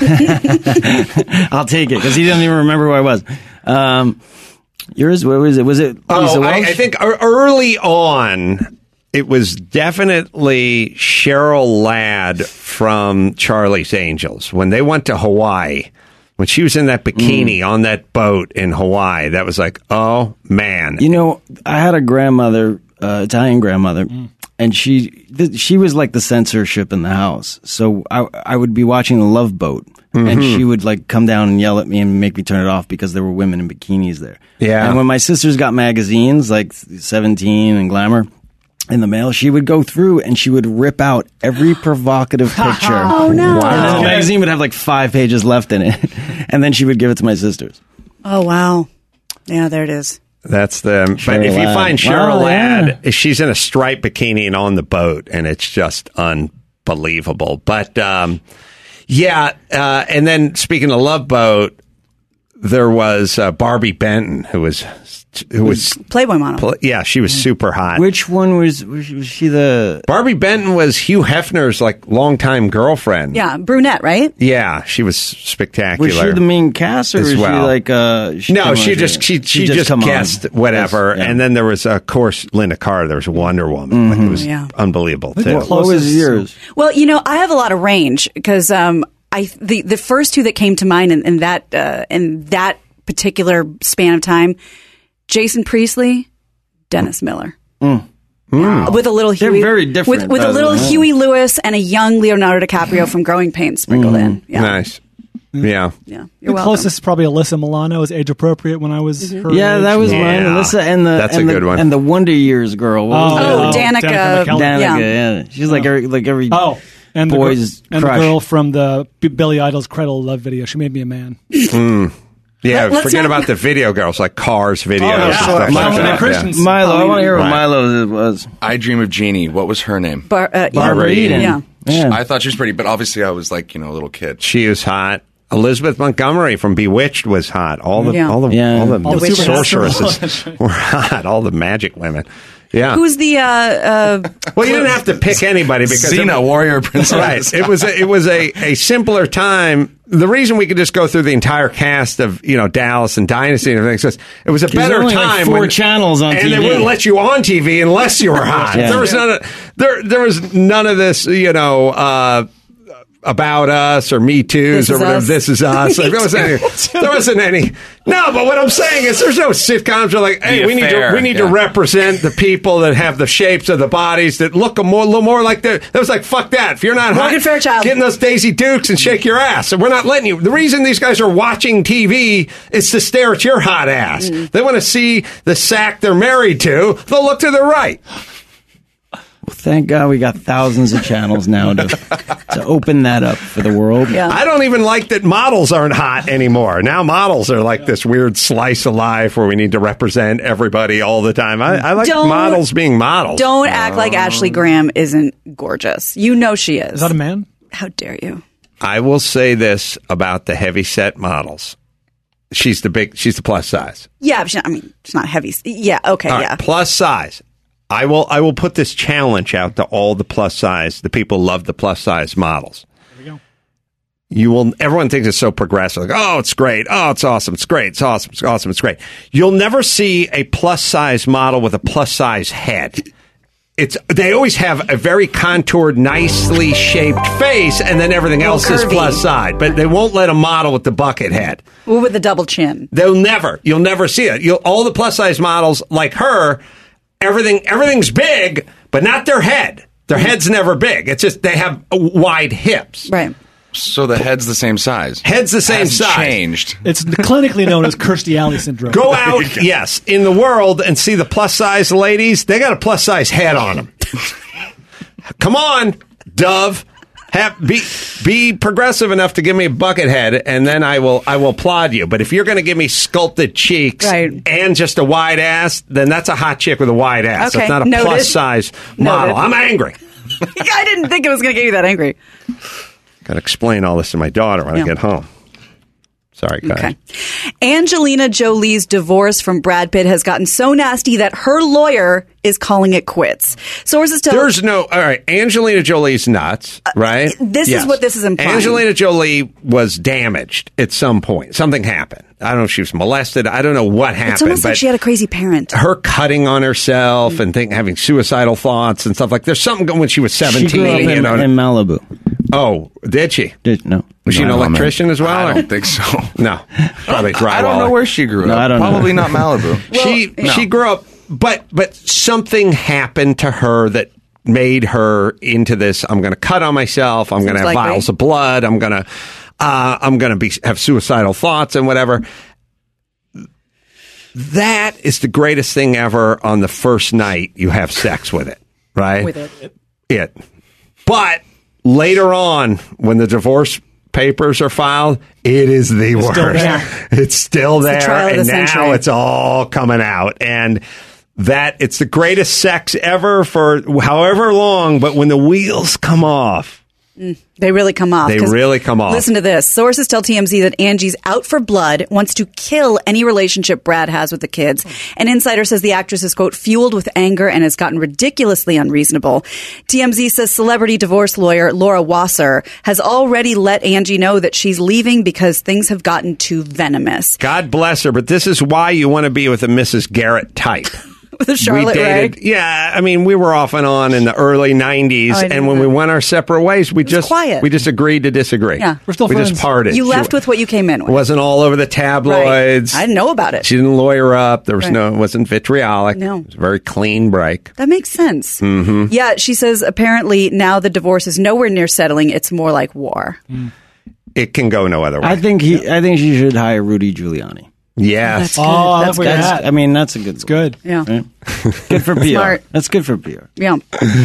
Facinelli. I'll take it because he doesn't even remember who I was. Um, yours, what was it? Was it Lisa Oh, I, Welch? I think ear- early on, it was definitely Cheryl Ladd from Charlie's Angels when they went to Hawaii. When she was in that bikini mm. on that boat in Hawaii, that was like, oh man. You know, I had a grandmother, uh, Italian grandmother, mm. and she th- she was like the censorship in the house. So I I would be watching The Love Boat, mm-hmm. and she would like come down and yell at me and make me turn it off because there were women in bikinis there. Yeah. And when my sisters got magazines like Seventeen and Glamour in the mail, she would go through and she would rip out every provocative picture. Oh, no. Wow. And then the magazine would have like five pages left in it. And then she would give it to my sisters. Oh, wow. Yeah, there it is. That's the. Cheryl but if you Ladd. find Cheryl Wow, Ladd, yeah. she's in a striped bikini and on the boat, and it's just unbelievable. But um, yeah, uh, and then speaking of Love Boat, there was uh, Barbie Benton, who was who was Playboy model. Pl- yeah, she was super hot. Which one was, was she the... Barbie Benton was Hugh Hefner's like longtime girlfriend. Yeah, brunette, right? Yeah, she was spectacular. Was she the main cast, or as was well. she like... Uh, she no, come she on- just she she, she just, come on. guessed whatever, Yes, yeah. and then there was of course Linda Carter. There was Wonder Woman. Like, it was Yeah. unbelievable Look too. at What was yours? Well, you know, I have a lot of range because um, I the the first two that came to mind in, in that uh, in that particular span of time, Jason Priestley, Dennis Miller. Mm. Uh, with a little They're Huey, very different, with, with by a the little way. Huey Lewis and a young Leonardo DiCaprio from Growing Pains sprinkled in. Yeah, Nice. Yeah. yeah. The You're welcome. closest is probably Alyssa Milano is age appropriate when I was her Yeah, age. that was Yeah. mine. Alyssa and the That's a and the, good one. and the Wonder Years girl. What was Oh, her Oh, name? Danica. Danica McKellar. Danica, Yeah. yeah. She's like every like every Oh, and the, boy's girl, and crush. the girl from the B- Billy Idol's Cradle of Love video. She made me a man. Yeah, Let- let's forget not- about the video girls, like Cars videos. Oh, yeah. and stuff like Milo that. Christensen. Milo. I want to hear what Right. Milo was. I Dream of Jeannie. What was her name? Bar- uh, Barbara yeah. Eden. Yeah. Yeah. I thought she was pretty, but obviously I was like, you know, a little kid. She was hot. Elizabeth Montgomery from Bewitched was hot. All the Yeah. all the Yeah. all the, All the sorceresses were hot. All the magic women. Yeah. Who's the? Uh, uh, well, you didn't have to pick anybody because Xena, warrior princess. Right. It was a, it was a, a simpler time. The reason we could just go through the entire cast of, you know, Dallas and Dynasty and everything is it was a There's better only like time four when, channels on and T V. they wouldn't let you on T V unless you were hot. Yeah. There was none of there there was none of this, you know, uh About Us or Me Too's This or Is whatever. Us. This Is Us. Like, there, wasn't any, there wasn't any. No, but what I'm saying is there's no sitcoms that are like, hey, The we need Affair, to we need yeah. to represent the people that have the shapes of the bodies that look a more, little more like they're. That was like, fuck that. If you're not Morgan hot, Fairchild. get in those Daisy Dukes and shake your ass. And we're not letting you. The reason these guys are watching T V is to stare at your hot ass. Mm. They want to see the sack they're married to. They'll look to the right. Thank God we got thousands of channels now to to open that up for the world. yeah. I don't even like that models aren't hot anymore. Now models are like this weird slice of life where we need to represent everybody all the time. I, I like Don't- models being models. Don't act like Ashley Graham isn't gorgeous. You know she is. Is that a man? How dare you? I will say this about the heavy set models. She's the big, she's the plus size. Yeah, but she, I mean, she's not heavy. Yeah, okay, All right, yeah. plus size. I will I will put this challenge out to all the plus size, the people who love the plus size models. There we go. You will. Everyone thinks it's so progressive. Like, oh, it's great. Oh, it's awesome. It's great. It's awesome. It's awesome. It's great. You'll never see a plus size model with a plus size head. It's they always have a very contoured, nicely shaped face, and then everything Little else is curvy. plus size. But they won't let a model with the bucket head. Or with the double chin. They'll never. You'll never see it. You'll all the plus size models like her. Everything everything's big, but not their head. Their head's never big. It's just they have wide hips. Right. So the head's the same size. Head's the same Hasn't size. Changed. It's clinically known as Kirstie Alley syndrome. Go out, yes, in the world and see the plus size ladies. They got a plus size head on them. Come on, Dove. Have, be be progressive enough to give me a bucket head, and then I will I will applaud you. But if you're going to give me sculpted cheeks Right. and just a wide ass, then that's a hot chick with a wide ass. Okay, That's not a noted. plus size model. Noted. I'm angry. I didn't think it was going to get you that angry. Got to explain all this to my daughter when Yeah. I get home. Sorry, guys. Okay. Angelina Jolie's divorce from Brad Pitt has gotten so nasty that her lawyer is calling it quits. Sources tell There's no, all right, Angelina Jolie's nuts, right? Uh, this is what this is implying. Angelina Jolie was damaged at some point. Something happened. I don't know if she was molested. I don't know what happened. It's almost but like she had a crazy parent. her cutting on herself and think, having suicidal thoughts and stuff like there's something going when she was seventeen. She grew up in, you know. in Malibu. Oh, did she? Did no? Was she an No, man. electrician as well? I or- don't think so. No, probably drywall. I don't know where she grew No, up. I don't know. Probably not Malibu. she no. she grew up, but but something happened to her that made her into this. I'm going to cut on myself. I'm going to have likely. vials of blood. I'm going to uh, I'm going to be have suicidal thoughts and whatever. That is the greatest thing ever. On the first night, you have sex with it, right? With it. It. But later on, when the divorce papers are filed, it is the worst. still there. It's still the there, trial of and the now century. it's all coming out. And that it's the greatest sex ever for however long. But when the wheels come off, They really come off. They 'cause really come off. Listen to this. Sources tell T M Z that Angie's out for blood, wants to kill any relationship Brad has with the kids. An insider says the actress is, quote, fueled with anger and has gotten ridiculously unreasonable. T M Z says celebrity divorce lawyer Laura Wasser has already let Angie know that she's leaving because things have gotten too venomous. God bless her, but this is why you want to be with a Missus Garrett type. With Charlotte we dated, Ray. yeah. I mean, we were off and on in the early nineties, Oh, I know and when that. we went our separate ways, we just quiet. we just agreed to disagree. Yeah. We're still we friends. just parted. You She left with what you came in with. wasn't all over the tabloids. Right. I didn't know about it. She didn't lawyer up. There was Right. no. It wasn't vitriolic. No. It was a very clean break. That makes sense. Mm-hmm. Yeah, she says apparently now the divorce is nowhere near settling. It's more like war. It can go no other way. I think he. I think she should hire Rudy Giuliani. yes. That's Oh, I love That's where you're That's, at. I mean, that's a good. It's good. Yeah. Good for P R. Smart. That's good for P R. Yeah.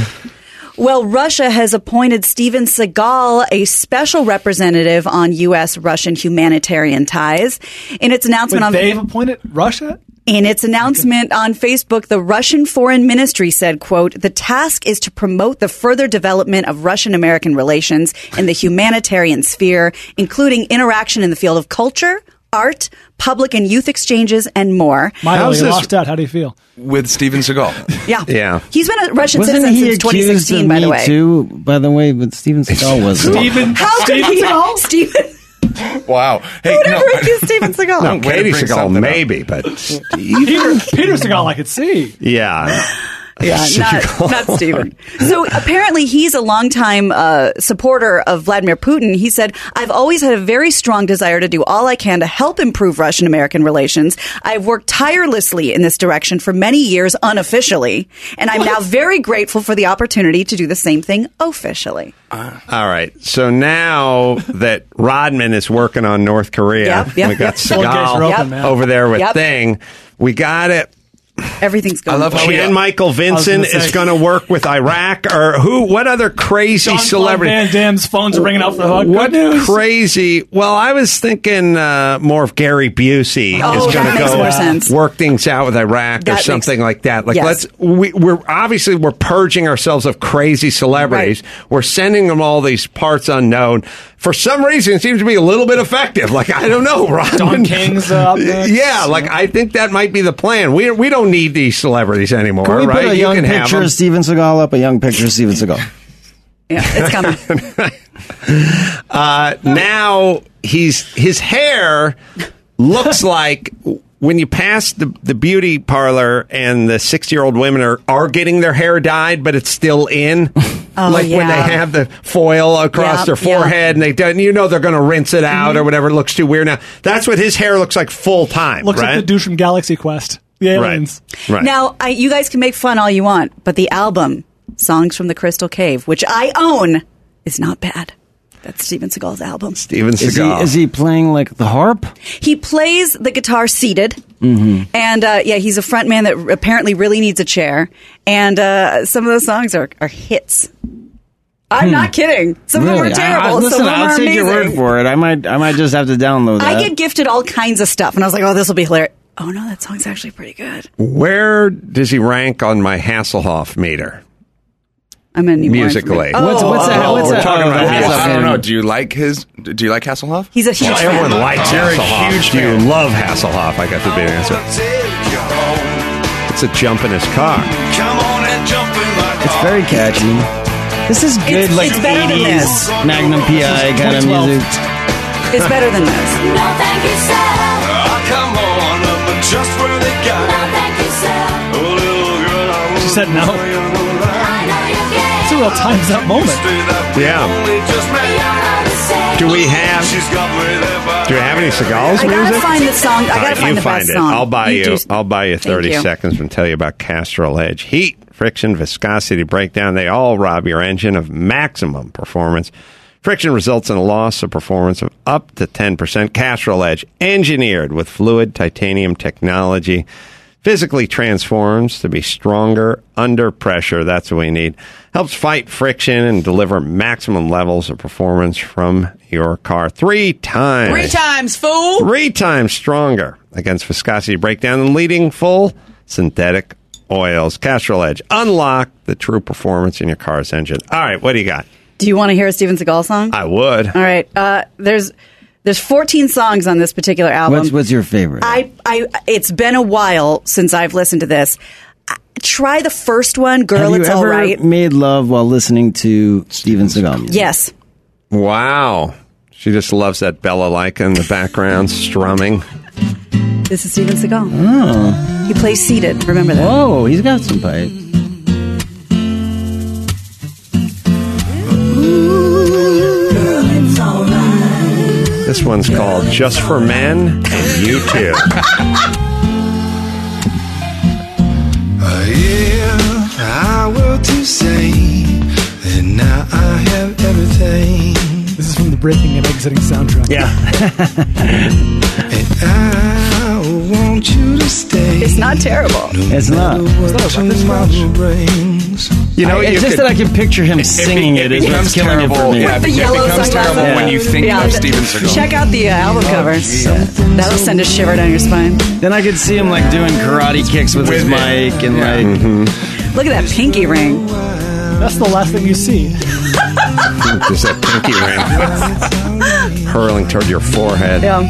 Well, Russia has appointed Steven Seagal a special representative on U S Russian humanitarian ties. In its announcement Wait, on they've appointed Russia? In its announcement on Facebook, the Russian Foreign Ministry said, quote, the task is to promote the further development of Russian-American relations in the humanitarian sphere, including interaction in the field of culture, art, public and youth exchanges, and more. Milo, How's you this- lost out. How do you feel? With Steven Seagal. Yeah. Yeah. He's been a Russian Wasn't citizen he since twenty accused sixteen, of by Me the way. Too, by the way, but Steven Seagal wasn't. Steven, How could Steven he? Seagal? Steven, Wow. Hey, who would no, ever accuse Steven Seagal? No, Way to Katie bring Seagal, something up. maybe, but Peter, Peter Seagal, I could see. yeah. Yeah, not, not Steven. So apparently he's a longtime uh, supporter of Vladimir Putin. He said, I've always had a very strong desire to do all I can to help improve Russian-American relations. I've worked tirelessly in this direction for many years unofficially, and I'm now very grateful for the opportunity to do the same thing officially. All right. So now that Rodman is working on North Korea, Yep, yep, we got yep. Floodgates are Seagal open, man. over there with Yep. Thing. We got it. Everything's going I love how well. we- Chan Michael Vincent gonna say- is going to work with Iraq, or who? What other crazy Jean-Claude celebrity? Van Damme's phones are ringing off the hook. What Good news. crazy? Well, I was thinking uh, more of Gary Busey Oh, is going that to makes go more sense. work things out with Iraq That or makes- something like that. Like Yes. let's we, we're obviously we're purging ourselves of crazy celebrities. Right. We're sending them all these parts unknown. For some reason, it seems to be a little bit effective. Like I don't know, Rodman. Don King's uh, up next. Yeah, like I think that might be the plan. We we don't need these celebrities anymore, Can we right? put a You young can have picture them. of Steven Seagal up? A young picture of Steven Seagal. Yeah, it's coming. Uh, now he's his hair looks like when you pass the, the beauty parlor and the sixty year old women are, are getting their hair dyed, but it's still in. Oh, like when yeah. they have the foil across Yeah, their forehead yeah. and they don't, you know they're going to rinse it out or whatever. It looks too weird now. That's what his hair looks like full time. Looks right? like the douche from Galaxy Quest. The aliens. Right. Right. Now, I, you guys can make fun all you want, but the album, Songs from the Crystal Cave, which I own, is not bad. That's Steven Seagal's album. Steven Is he, Seagal. is he playing like the harp? He plays the guitar seated. Mm-hmm. And uh, yeah, he's a front man that apparently really needs a chair. And uh, some of those songs are, are hits. I'm not kidding. Some of them Really? are terrible. I, I, listen, some of them I'll are take amazing. your word for it. I might, I might just have to download that. I get gifted all kinds of stuff, and I was like, "Oh, this will be hilarious." Oh no, that song's actually pretty good. Where does he rank on my Hasselhoff meter? I'm going to need musically. more information. What's- what's that- Oh. what's We're that- talking oh, about the music. I don't fan. know. Do you like his? Do you like Hasselhoff? He's a huge Well, fan. everyone likes You're a Hasselhoff. huge Do you fan. love Hasselhoff? I got the big answer. It's a jump in his car. It's very catchy. This is good, It's- like it's better than eighties this. Magnum P I kind of twenty twelve. music. It's better than this. No, thank you, sir. Oh, come on, but just where they got. No, thank you, sir. Oh, little girl, I She said no. I know you can. It's a real time's up moment. Yeah. Do we have? Do we have any Seagal's I gotta music? find the song. I All gotta right, find you the find best it. song. I'll buy you. do- I'll buy you Thank thirty you. seconds and tell you about Castrol Edge. Heat, friction, viscosity, breakdown. They all rob your engine of maximum performance. Friction results in a loss of performance of up to ten percent. Castrol Edge, engineered with fluid titanium technology, physically transforms to be stronger under pressure. That's what we need. Helps fight friction and deliver maximum levels of performance from your car. Three times. Three times, fool. Three times stronger against viscosity breakdown than leading full synthetic oils. Castrol Edge. Unlock the true performance in your car's engine. All right, what do you got? Do you want to hear a Steven Seagal song? I would. All right. Uh, there's there's fourteen songs on this particular album. What's what's your favorite? I, I it's been a while since I've listened to this. I, try the first one, Girl, Have you It's ever All Right. made love while listening to Steven Seagal music? Yes. Wow. She just loves that Bella Lyca in the background strumming. This is Steven Seagal. Oh. He plays seated. Remember that? Whoa, he's got some pipe. This one's called Just for Men and You Too. If I were to say that now I have everything, This is from the Breaking and Exiting soundtrack. Yeah. and I want you to stay. It's not terrible. It's not. What tomorrow brings. You know, I, it's you just could- that I can picture him singing it. Is what's killing it for me. Yeah, The it yellow becomes sunglasses. terrible when you think Yeah, of th- Steven Seagal. Check out the uh, album cover. That'll send a shiver down your spine. Then I could see him like doing karate kicks with his mic and like. Look at that pinky ring. That's the last thing you see. Just that pinky ring hurling toward your forehead. Yeah.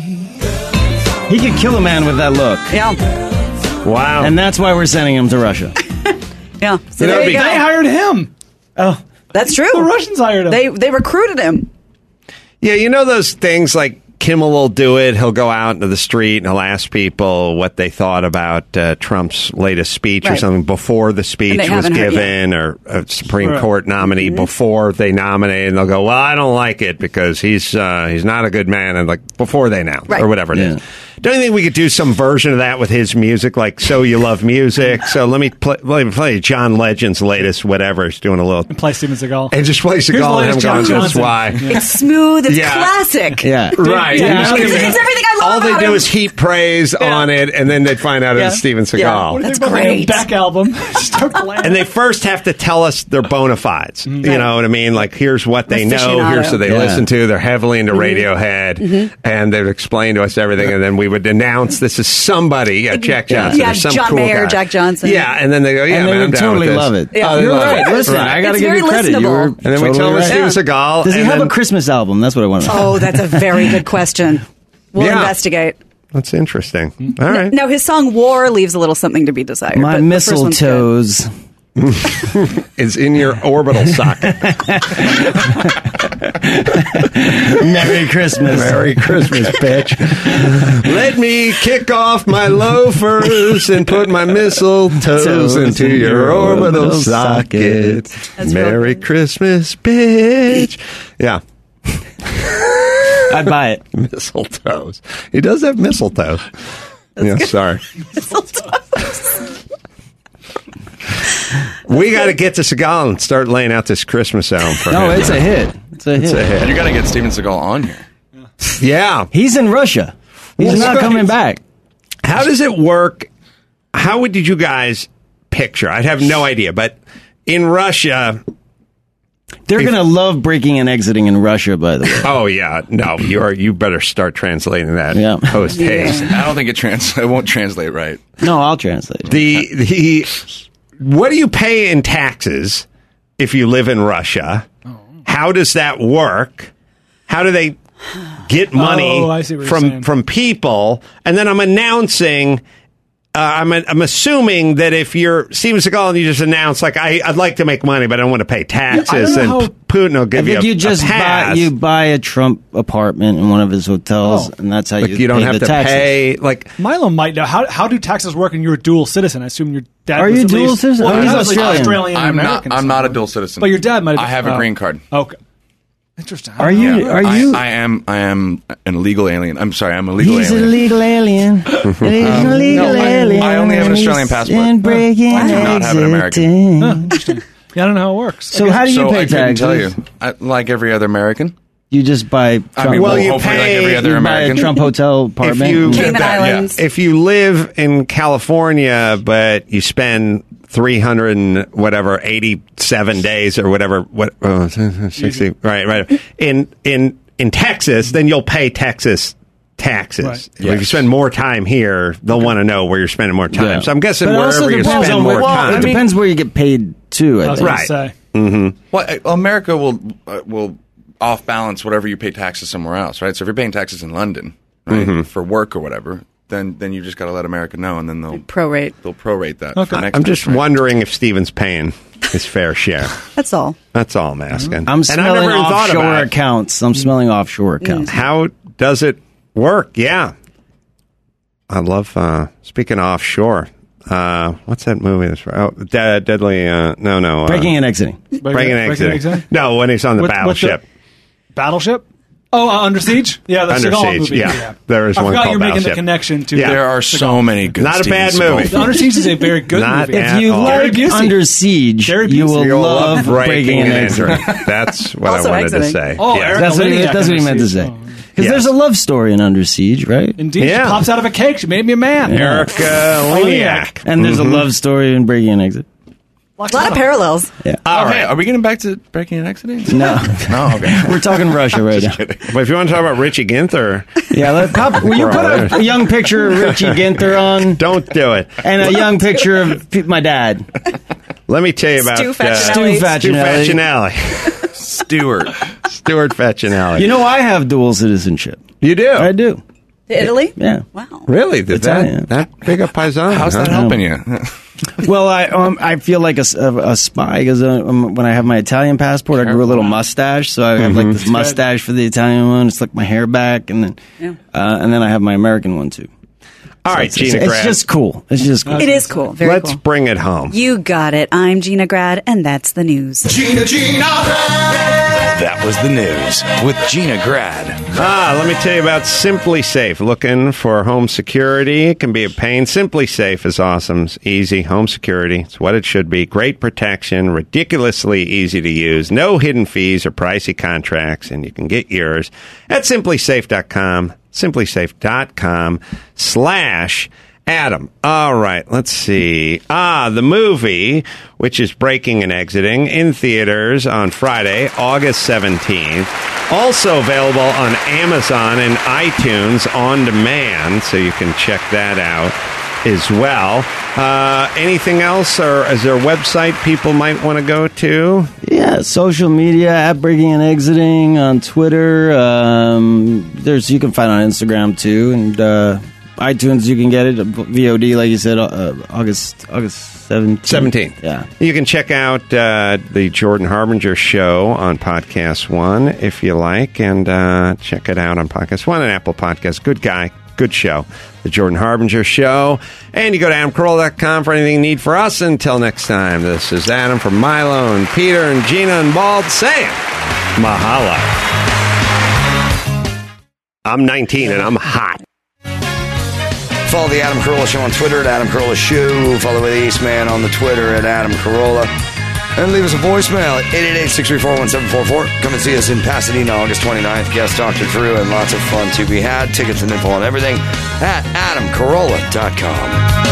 He could kill a man with that look. Yeah. Wow. And that's why we're sending him to Russia. Yeah. So You know, there it'd you be- go. They hired him. Oh. That's true. The Russians hired him. They they recruited him. Yeah, you know those things like Kimmel will do it. He'll go out into the street and he'll ask people what they thought about uh, Trump's latest speech or Right. something before the speech they was haven't heard given, or a Supreme Right. Court nominee Mm-hmm. before they nominate, and they'll go, "Well, I don't like it because he's uh, he's not a good man," and like before they announce Right. or whatever it is. Yeah. Don't you think we could do some version of that with his music, like "So You Love Music"? So let me play, let me play John Legend's latest whatever. He's doing a little Play Steven Seagal. and just play Here's the Seagal and him latest John going, "That's Johnson." why." It's smooth. It's Yeah. classic. Yeah. Right. Yeah. You just Yeah. give It's me- everything I love all they about do him. is heap praise on it, and then they'd find out Yeah. it's Steven Seagal. Yeah. What do you That's think about the new great. Beck album? Start playing. And they first have to tell us their bona fides. You know what I mean? Like, here's what they know. Aficionado. Here's what they Yeah. listen to. They're heavily into Radiohead. And they'd explain to us everything. And then we would announce this is somebody. Yeah, Jack Johnson. Yeah, or some John cool Mayer, guy. Jack Johnson. Yeah, and then they go, yeah, and man, they I'm would down with totally this. love it. Yeah. Oh, they You're love right. it. Listen, Right. I got to It's give very you credit. You were listenable. And then we totally tell them it's right. Steven Seagal. Does he and have then- a Christmas album? That's what I want to know. Oh, that's a very good question. We'll Yeah. investigate. That's interesting. All right. Now, his song "War" leaves a little something to be desired. My but the first one's good. mistletoes. It's in your orbital socket. Merry Christmas. Merry Christmas, bitch. Let me kick off my loafers and put my mistletoes into your orbital socket. That's Merry real. Christmas, bitch. Yeah. I'd buy it. Mistletoes. He does have mistletoes. Yeah, sorry. We got to get to Seagal and start laying out this Christmas album for No, him. it's a hit. It's a It's hit. a hit. You got to get Steven Seagal on here. Yeah. He's in Russia. He's That's not right. coming back. How does it work? How would did you guys picture? I'd have no idea, but in Russia, They're If- going to love breaking and exiting in Russia, by the way. oh yeah, no, you are. You better start translating that Yeah. post haste. I don't think it trans. It won't translate right. No, I'll translate. The the what do you pay in taxes if you live in Russia? How does that work? How do they get money Oh, I see what you're from saying. from people? And then I'm announcing. Uh, I'm I'm assuming that if you're Steven Seagal and you just announce like I, I'd like to make money, but I don't want to pay taxes, know and how- P- Putin will I give you think a, you just a buy pass. you buy a Trump apartment in one of his hotels, Oh. and that's how like you, you don't pay have the to taxes. pay. Like Milo might know. How, how do taxes work and you're a dual citizen? I assume your dad Are was you at dual least- citizen? Well, Oh, he's he's obviously Australian. Australian I'm not. American I'm not a somewhere. dual citizen. But your dad might have. I have a oh. green card. Okay. Interesting. Are you? Are you? I, I am. I am an illegal alien. I'm sorry. I'm a legal He's alien. a legal alien. He's Um, a legal no, I- alien. I only have an and Australian he's passport. in breaking I do not have an American. exiting. Huh, interesting. Yeah, I don't know how it works. So how do you so pay I couldn't taxes? tell you. I, like every other American. You just buy. Trump, I mean, Well, well, you hopefully pay- like every other you buy a American. Trump hotel apartment. if you Cayman that, yeah. Islands. if you live in California, but you spend three hundred and whatever eighty-seven days or whatever, what oh, sixty, right, right, in in in Texas, then you'll pay Texas taxes. Right. If you Yes. spend more time here, they'll want to know where you're spending more time. Yeah. So I'm guessing But it also wherever you depends spend on more where- well, time. It depends where you get paid too. I, I was think. going Right. to say. Well, uh, America will uh, will off balance whatever you pay taxes somewhere else, right? So if you're paying taxes in London, right, for work or whatever, then then you just got to let America know, and then they'll Prorate. they'll prorate that. Okay. For next I'm time, just right? wondering if Steven's paying his fair share. That's all. That's all I'm asking. I'm And I smelling never even thought offshore about it. accounts. I'm smelling offshore accounts. How does it work? Yeah. I love, uh, speaking of offshore, uh, what's that movie? That's oh, De- Deadly, uh, no, no. Uh, Breaking and exiting. Breaking and Exiting. No, when he's on the What- what's the- battleship. Battleship? Oh, uh, Under Siege? Yeah, the Under Seagal Siege, movie. yeah. There is I one forgot called you're making the Battleship. connection to Yeah. There are so many good. Not a Steven bad Seagal movie. The Under Siege is a very good Not movie. at If you all. like Busey. Under Siege, Gary you Busey. will You'll love Breaking and Exiting. That's what Also I wanted exiting. to say. Oh, Yeah. Eric That's what, he, Laniak that's what he Under meant to Siege. say. Oh. Because Yes. there's a love story in Under Siege, right? Indeed. Yeah. She pops out of a cake. She made me a man. Eric uh, Laniak. And there's a love story in Breaking and Exit. A lot of parallels. Yeah. All right, are we getting back to Breaking and Exiting? No. No, okay. We're talking Russia right now. But if you want to talk about Richie Ginther, Yeah, let, pop, will you We're put all a, there. a young picture of Richie Ginther on don't do it. and a young picture of pe- my dad? Let me tell you about Stu uh, Facinelli. Stu Facinelli. Stu Facinelli. Stewart. Stuart Facinelli. You know, I have dual citizenship. You do? I do. To Italy? Yeah. Wow. Really? Did Italian. that, that big a paisan? How's that huh? helping you? Well, I um, I feel like a, s- a- a spy because uh, um, when I have my Italian passport, I grew a little mustache, so I have like this mustache for the Italian one. It's like my hair back, and then Yeah. uh, and then I have my American one too. All right, It's, Gina it's Grad. just cool. It's just cool. It is cool. Very Let's cool. bring it home. You got it. I'm Gina Grad, and that's the news. Gina, Gina Grad. That was the news with Gina Grad. Ah, let me tell you about Simply Safe. Looking for home security? It can be a pain. Simply Safe is awesome. It's easy. Home security. It's what it should be. Great protection. Ridiculously easy to use. No hidden fees or pricey contracts. And you can get yours at simply safe dot com. simply safe dot com slash Adam. All right, let's see. Ah, the movie, which is Breaking and Exiting, in theaters on Friday, August seventeenth. Also available on Amazon and iTunes on demand, so you can check that out as well. Uh, anything else, or is there a website people might want to go to? Yeah, social media at Breaking and Exiting on Twitter. Um, there's you can find on Instagram too, and uh, iTunes you can get it V O D like you said uh, August August seventeenth. seventeenth. Yeah. You can check out uh, the Jordan Harbinger Show on Podcast One if you like, and uh, check it out on Podcast One and Apple Podcasts. Good guy, good show. The Jordan Harbinger Show. And you go to adam carolla dot com for anything you need for us. Until next time, this is Adam from Milo and Peter and Gina and Bald saying Mahala. I'm nineteen and I'm hot. Follow the Adam Carolla Show on Twitter at Adam Carolla Show. Follow the Ace Man on the Twitter at Adam Carolla. And leave us a voicemail at eight eight eight, six three four, one seven four four. Come and see us in Pasadena August twenty-ninth. Guest Doctor Drew and lots of fun to be had. Tickets and info on everything at adam carolla dot com.